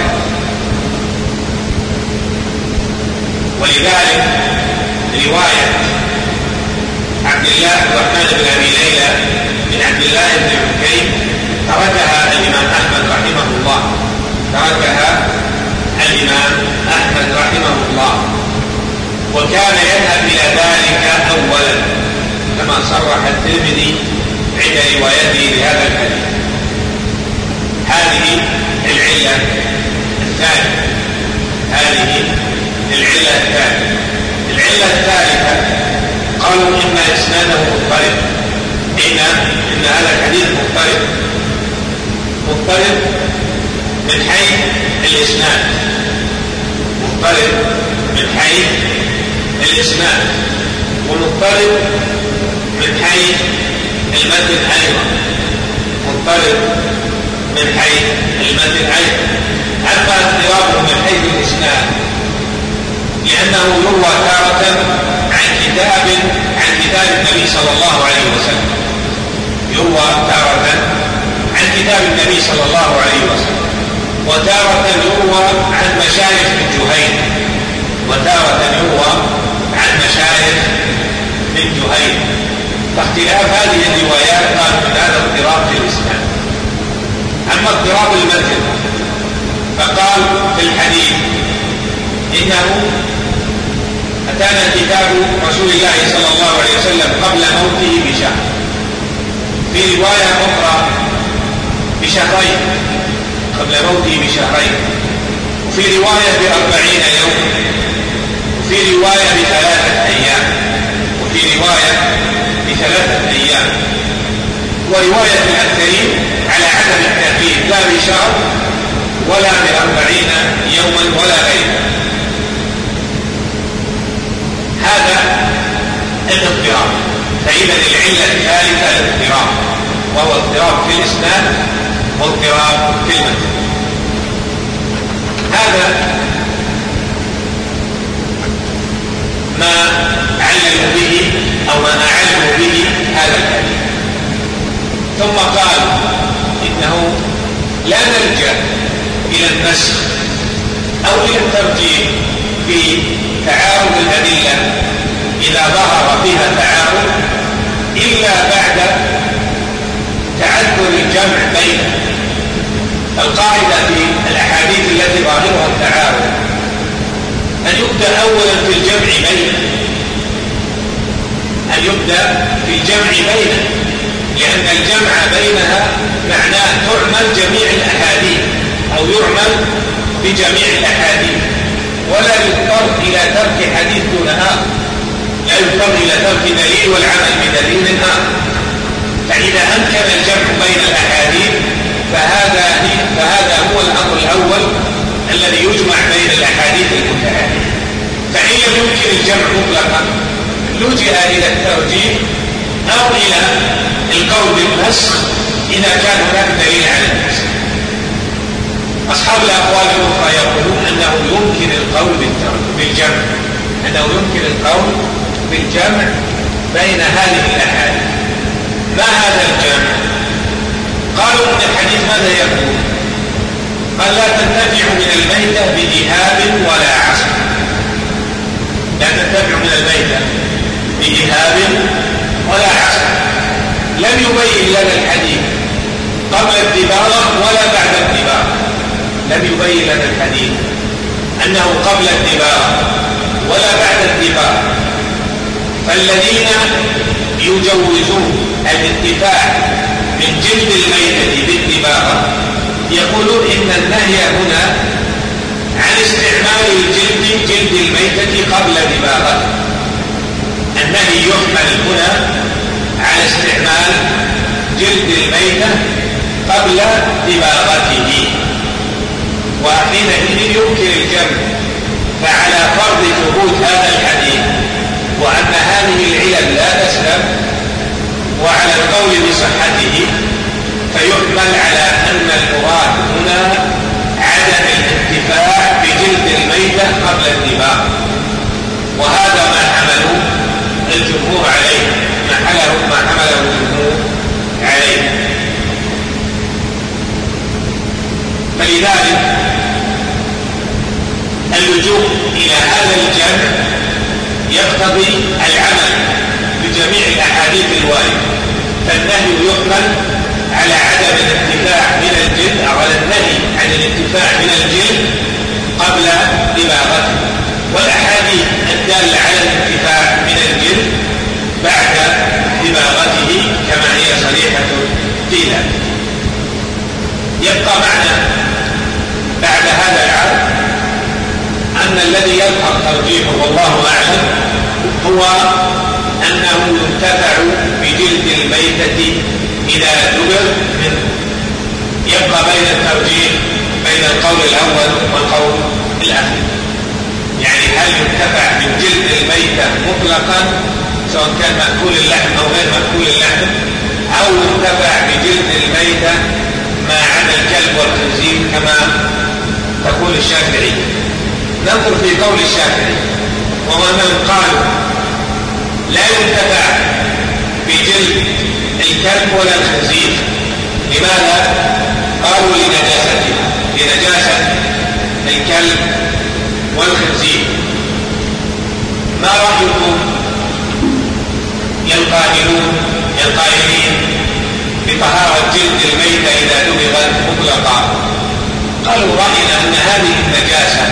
ولذلك رواية عبد الله بن الرحمن بن أبي ليلى من عبد الله بن عكيم تركها الإمام أحمد رحمه الله، تركها الإمام أحمد رحمه الله، وكان يذهب إلى ذلك أولا كما صرح الترمذي عند روايته لهذا الحديث. هذه العلة الثانية، هذه العلة الثانية. العلة الثالثة قالوا إن إسناده مضطرب، إن إن هذا الحديث مضطرب، مضطرب من حيث الإسناد، مضطرب من حيث الإسناد، ومضطرب من حيث المتن أيضا، مضطرب من حيث المتن أيضا. أما اضطرابه من حيث الإسناد لأنه يروى تارة عن كتاب عن كتاب النبي صلى الله عليه وسلم، يروى تارة عن كتاب النبي صلى الله عليه وسلم، وتارة يروى عن مشايخ من جهينة، وتارة يروى عن مشايخ من جهينة. فاختلاف هذه الروايات قال من هذا اضطراب في الإسلام. أما اضطراب المتن فقال في الحديث إنه أتانا كتاب رسول الله صلى الله عليه وسلم قبل موته بشهر، في رواية أخرى بشهرين، قبل موته بشهرين، وفي رواية بأربعين يوم، وفي رواية بثلاثة أيام، وفي رواية بثلاثة أيام، ورواية الأكثرين على عدم التأكيد لا بشهر ولا بأربعين يوما ولا غيره. هذا الاضطراب. فإذا العلة الثالثة الاضطراب، وهو اضطراب في الإسناد واضطراب في المتن. هذا ما علموا به أو ما أعلموا به هذا الحديث. ثم قال إنه لا نلجأ إلى النسخ أو إلى الترجيح في تعارض الأدلة إذا ظهر فيها تعارض إلا بعد تعذر الجمع بينه. القاعدة في الأحاديث التي ظاهرها التعارض أن يبدأ أولا في الجمع بينه، أن يبدأ في الجمع بينه، لأن الجمع بينها معناه تعمل جميع الأحاديث أو يعمل بجميع الأحاديث، ولا يضطر إلى ترك حديث دون آخر، لا يضطر إلى ترك دليل والعمل بدليل آخر. فإذا أمكن الجمع بين الأحاديث فهذا فهذا هو الأمر الأول الذي يجمع بين الأحاديث المتعارضة. فإن لم يمكن الجمع مطلقا لجئ إلى الترجيح أو إلى القول بالنسخ إذا كان هناك دليل على النسخ. أصحاب الأقوال الأخرى يقولون أنه يمكن القول بالجمع أنه يمكن القول بالجمع بين هذه الأحاديث. ما هذا الجمع؟ قالوا من الحديث ماذا يقول؟ قال لا تنتفع من الميتة بإهاب ولا عصر، لا تنتفع من الميتة بإهاب ولا عصر. لم يبين لنا الحديث قبل الدباغة ولا بعد الدباغة، لم يبين لنا الحديث أنه قبل الدباغة ولا بعد الدباغة. فالذين يجوزون الانتفاع من جلد الميتة بالدباغة يقولون إن النهي هنا عن استعمال الجلد جلد الميتة قبل دباغته. النهي يحمل هنا على استعمال جلد الميتة قبل دباغته، وحينئذ يمكن الجمع. فعلى فرض ثبوت هذا الحديث وأن هذه العلل لا تسلم وعلى القول بصحته فيحمل على أن المراد هنا عدم الانتفاع بجلد الميتة قبل الدباغ، وهذا ما حملوا الجمهور عليه، ما حمله ما حمله الجمهور عليه. فلذلك اللجوء إلى هذا الجمع يقتضي العمل بجميع الأحاديث الواردة، فالنهي يحمل على عدم الانتفاع من الجلد أو على النهي عن الانتفاع من الجلد قبل دباغته، والأحاديث الدالة على الانتفاع من الجلد بعد دباغته كما هي صريحة في ذلك. يبقى معنا بعد هذا العرض أن الذي يظهر ترجيحه والله أعلم هو أنه ينتفع بجلد الميتة إذا دبر منه. يبقى بين الترجيح بين القول الأول والقول الأخير، يعني هل ينتفع بجلد الميتة مطلقا سواء كان مأكول اللحم أو غير مأكول اللحم، أو ينتفع بجلد الميتة ما عدا الكلب والخنزير كما تقول الشافعي. ننظر في قول الشافعي، ومن قالوا لا ينتفع بجلد الكلب ولا الخنزير. لماذا؟ قالوا لنجاستها، لنجاسة الكلب والخنزير. ما رأيكم يا القائلون يا القائلين بطهارة جلد الميتة إذا دبغت مطلقا؟ قالوا رأينا أن هذه النجاسة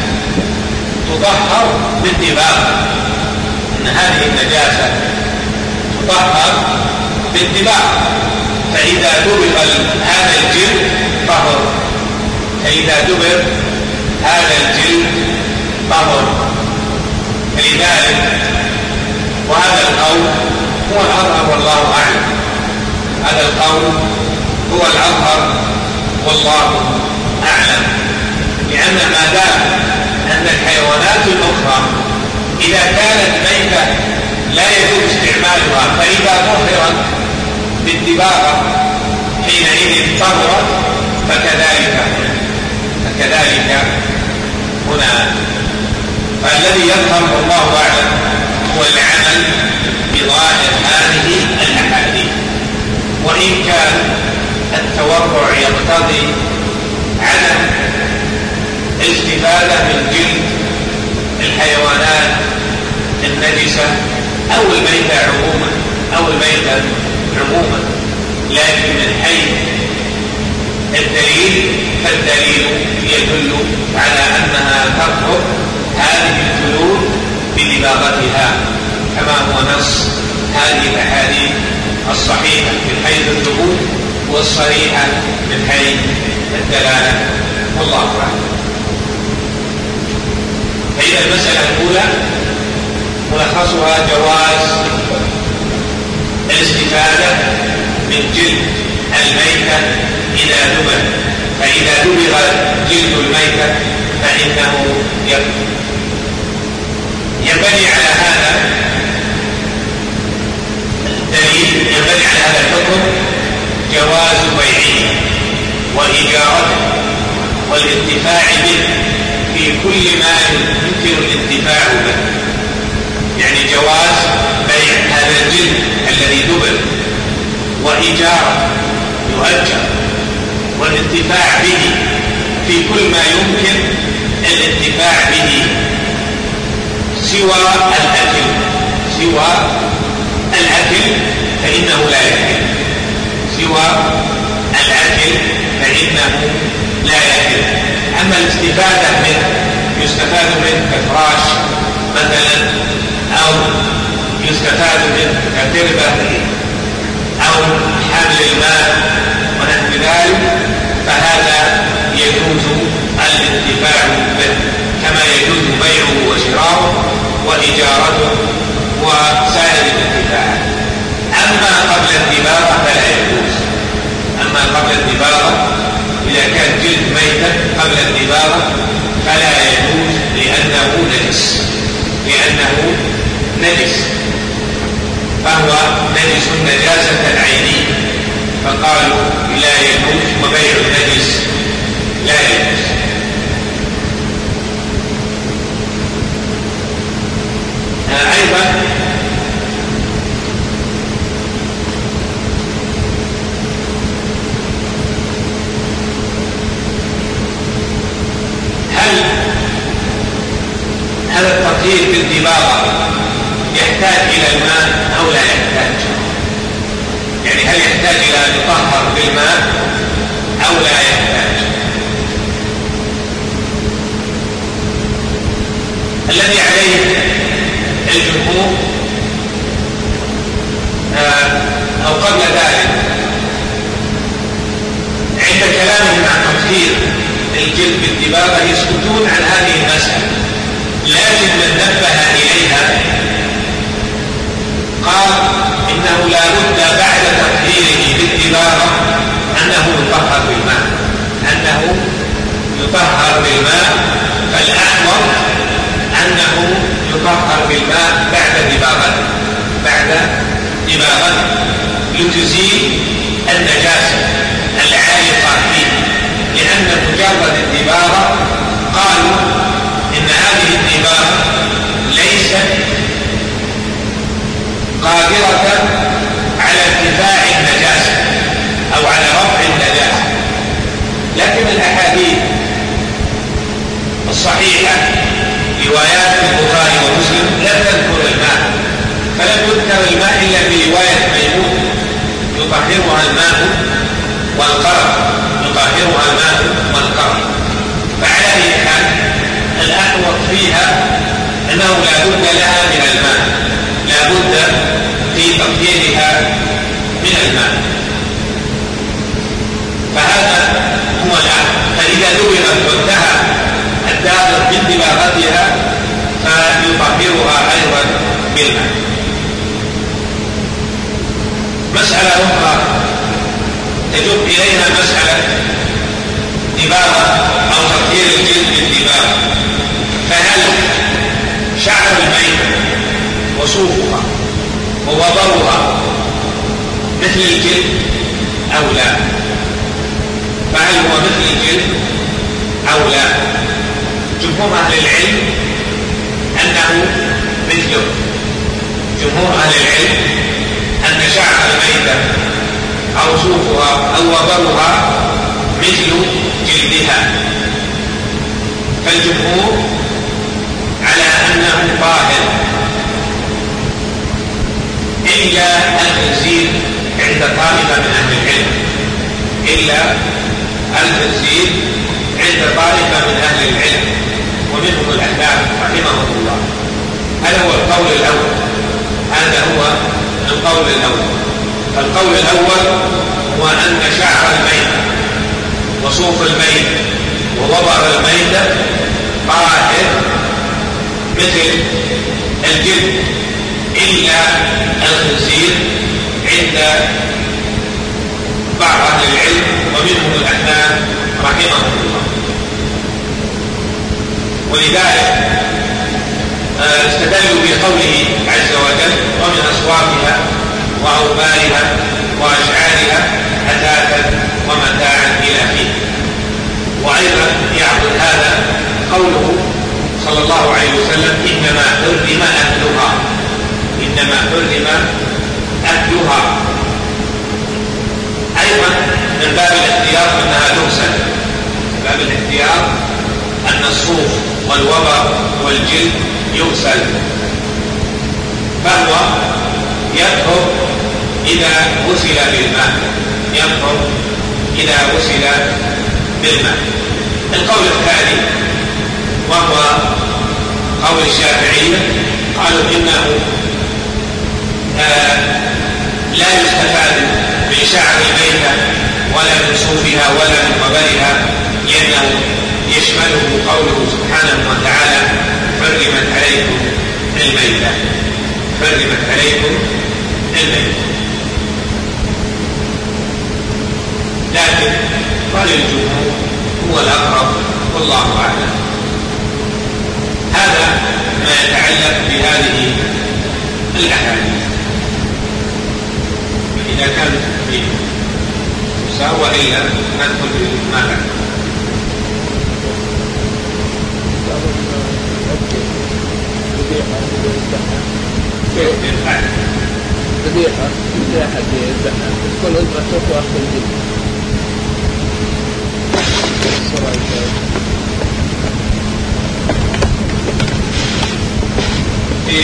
تطهر بالدباغ، أن هذه النجاسة تطهر بالدباغ، فإذا دبغ هذا الجلد طهر، فإذا دبغ هذا الجلد طهر. فلذلك وهذا القول هو الأظهر والله أعلم، هذا القول هو الأظهر والله أعلم، لأن ما دام أن الحيوانات الأخرى إذا كانت ميتة لا يجوز استعمالها، فإذا طهرت بالدباغة حينئذ طهرت، فكذلك فكذلك هنا. فالذي يظهر والله أعلم هو العمل بظاهر هذه الأحاديث، وإن كان التورع يقتضي عدم الاستفادة من جلد الحيوانات النجسة أو الميتة عموما أو الميتة عموما، لكن من حيث الدليل فالدليل يدل على أنها تطهر هذه الجلود بدباغتها كما هو نص هذه الأحاديث الصحيحة من حيث الثبوت والصريحة من حيث الدلالة، والله أعلم. فإذا المسألة الأولى ملخصها جواز الاستفادة من جلد الميتة إذا دبغ، فإذا دبغ جلد الميتة فإنه يكفر. ينبني على هذا الدليل، ينبني على هذا الحكم جواز بيعه وإيجارته والانتفاع به في كل ما يمكن الانتفاع به، يعني جواز بيع هذا الجلد الذي دبل وإيجاره يؤجر، والانتفاع به في كل ما يمكن الانتفاع به سوى الأكل سوى الأكل فإنه لا يأكل سوى الأكل فإنه لا يأكل. أما الاستفادة منه يستفاد منه كفراش مثلا، أو يستفاد منه كتربة أو حمل الماء ونحو ذلك، فهذا يجوز الانتفاع به كما يجوز بيعه وشراؤه وإجارته وسائر الانتفاع. أما قبل الدباغة فلا يجوز. أما قبل الدباغة إذا كان جلد ميتا قبل الدباغة فلا يجوز لأنه نجس لأنه نجس فهو نجس نجاسة عينية، فقالوا لا يجوز، وبيع النجس لا يجوز. أيضا هل هذا التطهير بالدباغة يحتاج إلى الماء أو لا يحتاج؟ يعني هل يحتاج إلى أن يطهر بالماء أو لا يحتاج؟ الذي عليه الجمهور أو قبل ذلك عند كلامهم عن تطهير الجلد بالدباغة يسكتون عن هذه المسألة، لكن من نبه إليها قال إنه لا بد بعد تطهيره بالدباغة أنه يطهر بالماء أنه يطهر بالماء فالأحوط أنه يطهر بالماء بعد دباغته بعد دباغته لتزيل النجاسة العالقة فيه، لأن مجرد الدباغة قالوا إن هذه الدباغة ليست قادرة على ارتفاع النجاسة أو على رفع النجاسة، لكن الأحاديث الصحيحة روايات البخاري ومسلم لم تذكر الماء، فلم يذكر الماء إلا برواية ميمون يطهرها الماء والقرف يطهرها الماء والقرف. فعلى أي حال الأحوط فيها أنه لا بد لها من الماء، لا بد في تطهيرها من الماء، فهذا هو الأحوط. فإذا دبرت وانتهى الدابر من دباغتها فيطهرها أيضا بالماء. مسألة أخرى تجب إليها مسألة دباغة أو تطهير الجلد بالدباغة، فهل شعر الميتة وصوفها ووبرها مثل الجلد أو لا؟ فهل هو مثل الجلد أو لا؟ جمهور أهل العلم أنه مثله. جمهور أهل العلم أن شعر الميتة أو صوفها أو وبرها مثل جلدها، فالجمهور على أنه طاهر إلا الخنزير عند طائفة من أهل العلم إلا الخنزير عند طائفة من أهل العلم ومنهم الأحناف رحمهم الله. هذا هو القول الأول هذا هو القول الأول القول الأول هو أن شعر الميت وصوف الميت ووبر الميت طاهر مثل الجلد إلا الخنزير عند بعض أهل العلم ومنهم الأحناف رحمهم الله. ولذلك استدلوا بقوله عز وجل ومن أصواتها وأوبارها وأشعارها أثاثا ومتاعا إلى حين. وأيضا يعضد هذا قوله صلى الله عليه وسلم إنما حرم أكلها، إنما حرم أكلها. أيضا من باب الاختيار أنها تغسل، من باب الاختيار أن الصوف والوبر والجلد يغسل، فهو يطهر إذا غسل بالماء، يطهر إذا غسل بالماء. القول الثاني وهو قول الشافعية، قالوا إنه آه لا يستفاد من شعر الميتة ولا من صوفها ولا من وبرها، لأنه يشمله قوله سبحانه وتعالى حرمت عليكم الميتة، حرمت عليكم الميتة. لكن قال الجمهور هو الأقرب والله أعلم. هذا ما يتعلق بهذه الأحاديث. إذا كانت في مساوى إلا ندخل في المعنى. ذبيحة ذبيحة يذبحها تكون أنت تأخذ أخذ الجلد. في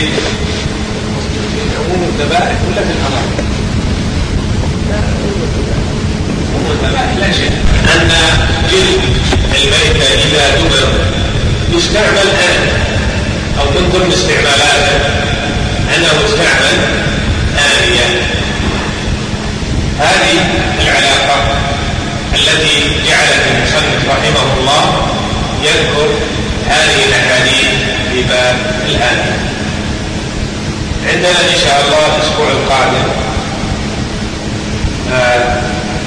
عموم الذبائح ولا في الحرام؟ لا عموم الذبائح لا شيء. أن جلد الميتة إذا دبر يستعمل الآن أو من ضمن استعمالاته أنه يستعمل آنية. هذه العلاقة التي جعلت المصنف رحمه الله يذكر هذه الأحاديث في باب الآنية. عندنا إن شاء الله الأسبوع القادم آه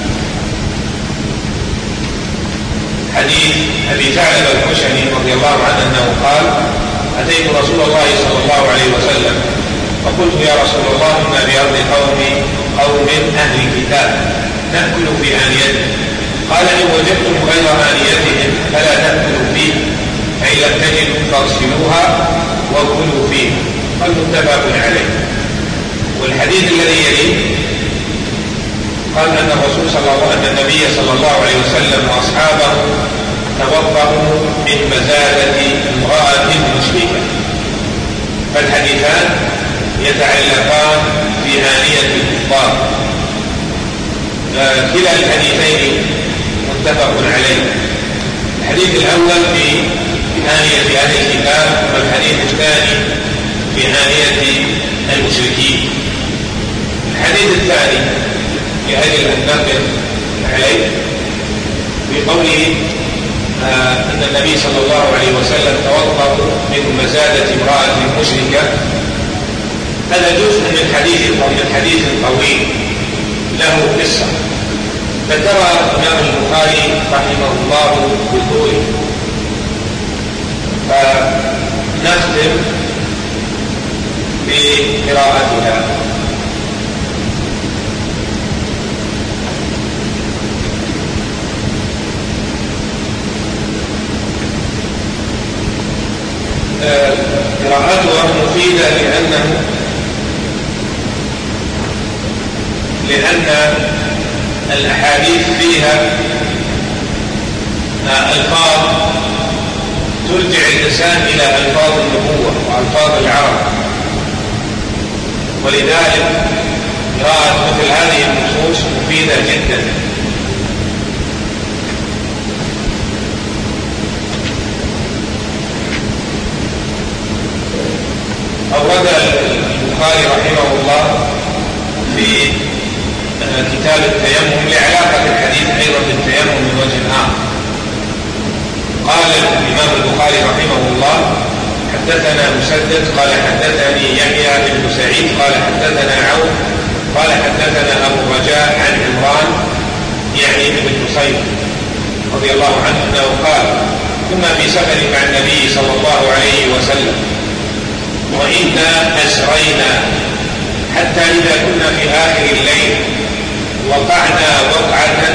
حديث أبي ثعلبة الخشني رضي الله عنه أنه قال أتيت رسول الله صلى الله عليه وسلم فقلت يا رسول الله إنا بأرض قوم قوم أهل كتاب نأكل في آنيتهم، قال إن وجدتم غير آنيتهم فلا تأكلوا فيه، فإن لم تجدوا فاغسلوها وكلوا فيه. قال متفق عليه. والحديث الذي يليه قال أن الرسول صلى الله أن النبي صلى الله عليه وسلم وأصحابه توضأوا من مزادة امرأة مشركة. فالحديثان يتعلقان في آنية الكفار. كلا الحديثين متفق عليه. الحديث الأول في آنية أهل الكتاب، والحديث الثاني في آنية المشركين. الحديث الثاني لأجل أن نقف عليه بقوله آه أن النبي صلى الله عليه وسلم توضأ من مزادة امرأة مشركة. هذا جزء من حديث من حديث طويل له قصة ذكرها الإمام البخاري رحمه الله بطوله، فنختم بقراءتها. قراءتها مفيدة لأنه لأن الأحاديث فيها ألفاظ ترجع الإنسان إلى ألفاظ النبوة وألفاظ العرب، ولذلك قراءة مثل هذه النصوص مفيدة جدا. أورد البخاري رحمه الله في كتاب التيمم لعلاقة الحديث أيضا بالتيمم من وجه آخر. قال الإمام البخاري رحمه الله حدثنا مسدد قال حدثني يحيى بن سعيد قال حدثنا عون قال حدثنا أبو الرجاء عن عمران يعني ابن حصين رضي الله عنه أنه قال كنا في سفر مع النبي صلى الله عليه وسلم وإنا أسرينا حتى إذا كنا في آخر الليل وقعنا وقعة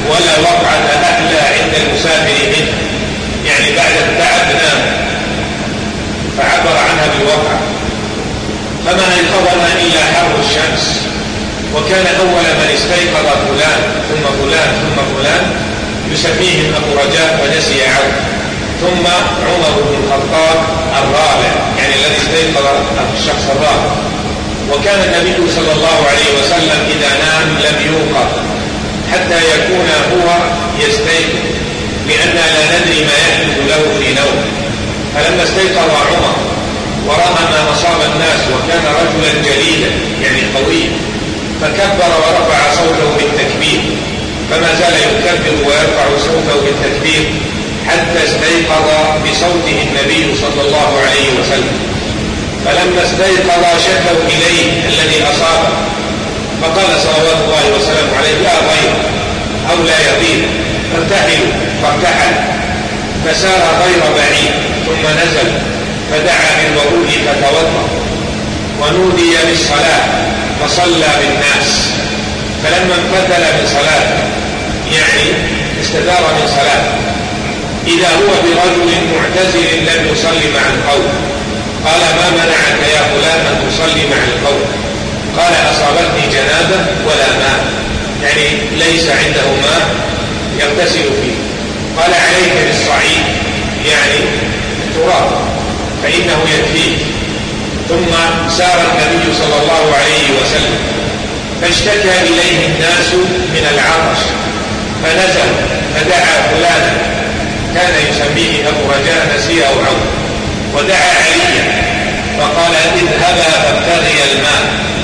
ولا وقعة أحلى عند المسافر منه، يعني بعد التعب نام، فعبر عنها بالوقعة. فما أيقظنا إلا حر الشمس، وكان أول من استيقظ فلان ثم فلان ثم فلان يسميهم أبو رجاء ونسي عون، ثم عمر بن الخطاب الرابع، يعني الذي استيقظ الشخص الرابع. وكان النبي صلى الله عليه وسلم إذا نام لم يوقظ حتى يكون هو يستيقظ، لأننا لا ندري ما يحدث له في نوم. فلما استيقظ عمر ورأى ما أصاب الناس، وكان رجلا جليلا يعني قويا، فكبر ورفع صوته بالتكبير، فما زال يكبر ويرفع صوته بالتكبير حتى استيقظ بصوته النبي صلى الله عليه وسلم. فلما استيقظ شكوا إليه الذي أصابه، فقال صلوات الله وسلامه عليه: لا غير أو لا يغير، فارتحلوا، فارتحل، فسار غير بعيد، ثم نزل فدعا بالوضوء فتوضأ، ونودي بالصلاة فصلى بالناس. فلما انفتل من صلاة، يعني استدار من صلاة، إذا هو برجل معتزل لم يصلي مع القوم، قال: ما منعك يا فلان أن تصلي مع القوم؟ قال: أصابتني جنابة ولا ماء، يعني ليس عنده ماء يغتسل فيه. قال: عليك بالصعيد، يعني التراب، فإنه يكفيك. ثم سار النبي صلى الله عليه وسلم فاشتكى إليه الناس من العطش، فنزل فدعا فلانا كان يسميه أبو رجاء نسي أو عون، ودعا عليا فقال: اذهبا فابتغيا الماء.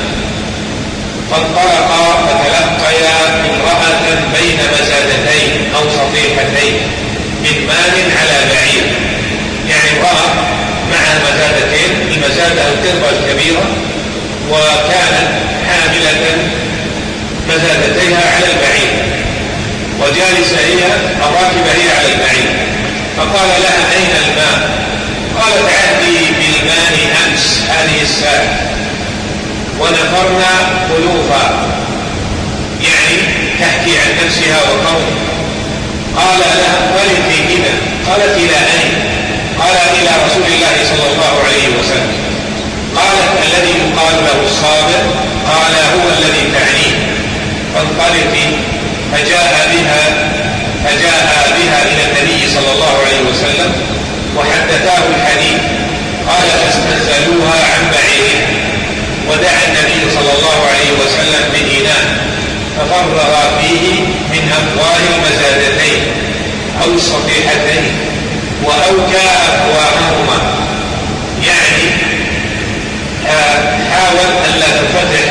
فانطلقا فتلقيا امرأة بين مزادتين أو صفيحتين من مال على بعير، يعني امرأة معها مزادتين، المزادة القربة الكبيرة، وكانت حاملة مزادتيها على البعير، وجالسة هي الراكبة هي على البعير. فقال لها: أين الماء؟ قالت: عهدي بالماء أمس هذه الساعة، ونفرنا خلوفا، يعني تحكي عن نفسها وقومها. قال لها: انطلقي بنا. قالت: إلى أين؟ قال: إلى رسول الله صلى الله عليه وسلم. قالت: الذي يقال له الصابر؟ قال: هو الذي تعنيه. فانطلقي. فجاء بها فجاء بها إلى النبي صلى الله عليه وسلم وحدثاه الحديث. قال: فاستنزلوها عن بعيرها، ودعا النبي صلى الله عليه وسلم بإناء ففرغ فيه من أفواه المزادتين أو الصفيحتين، وأوكى أفواههما، يعني حاول أن لا تنفتح،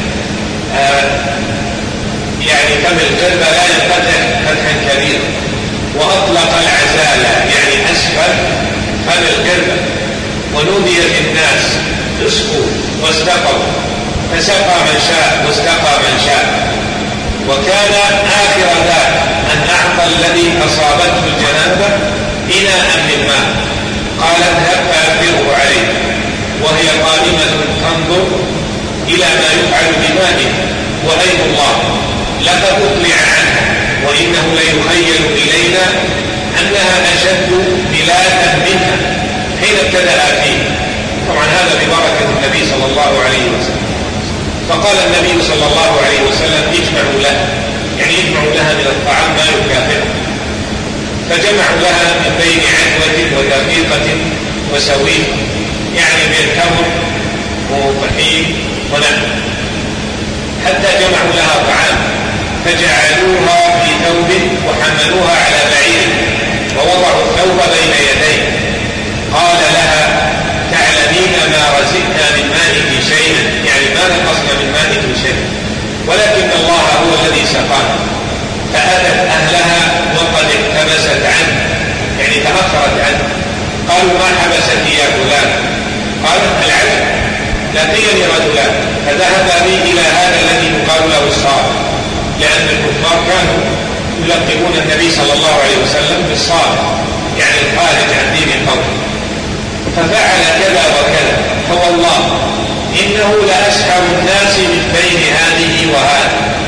يعني فم القربة لا ينفتح فتحا كبيرا، وأطلق العزالة، يعني أسفل فم القربة، ونودي في الناس: اسقوا واستقوا، فسقى من شاء واستقى من شاء. وكان آخر ذلك أن أعطى الذي أصابته الجنابة إناء من ماء، قال: اذهب فأكبره عليه، وهي قائمة تنظر إلى ما يفعل بمائه. وأيم الله لقد أطلع عنها، وإنه ليخيل إلينا أنها أشد بلادا منها حين ابتدأ فيه. طبعا هذا ببركة النبي صلى الله عليه وسلم. فقال النبي صلى الله عليه وسلم: اجمعوا لها، يعني اجمعوا لها من الطعام ما يكافئها. فجمعوا لها من بين عدوة ودقيقة وسويق، يعني من تمر وطحين ونحو، حتى جمعوا لها طعام، فجعلوها في ثوب وحملوها على بعير، ووضعوا الثوب بين يديه. قال لها: تعلمين ما رزقنا من مائك شيئا، يعني ما نقصنا من مائك شيئا، ولكن الله هو الذي سقانا. فأتت أهلها وقد اقتبست عنه، يعني تأخرت عنه. قالوا: ما حبسك يا فلان؟ قالت: العجب، لقيني رجلان فذهب بي إلى هذا الذي يقال له الصابر، لأن الكفار كانوا يلقبون النبي صلى الله عليه وسلم بالصابر، يعني الخارج عن دين القوم. ففعل كذا وكذا، فوالله إنه لأسحر الناس من بين هذه وهذه،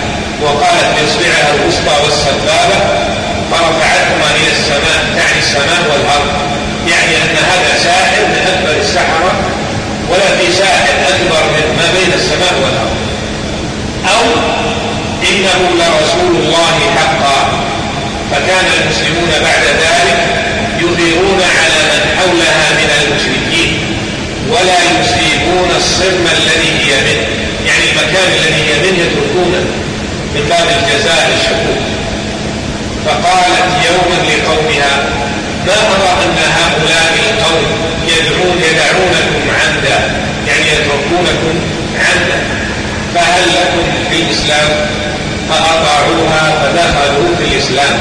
وقالت بإصبعها الوسطى والسبابة فرفعتهما إلى السماء، تعني السماء والأرض، يعني أن هذا ساحر من أكبر السحرة، ولا في ساحر أكبر من ما بين السماء والأرض، أو إنه لرسول الله حقا. فكان المسلمون بعد ذلك يظهرون على من حولها من المشركين ولا يسيبون الصرم الذي هي منه، يعني المكان الذي هي منه يتركونه من باب الجزاء الشكور. فقالت يوما لقومها ما أرى أن هؤلاء القوم يدعون يدعونكم عمدا، يعني يتركونكم عمدا، فهل لكم في الإسلام؟ فأطاعوها فدخلوا في الإسلام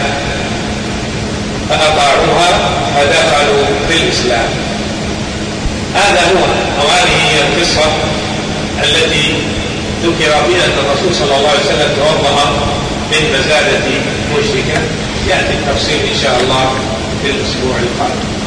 فأطاعوها فدخلوا في الإسلام. هذا هو أو هذه هي القصة التي ذكر فيها أن الرسول صلى الله عليه وسلم توضأ من مزادة مشركة. يأتي التفصيل إن شاء الله في الأسبوع القادم.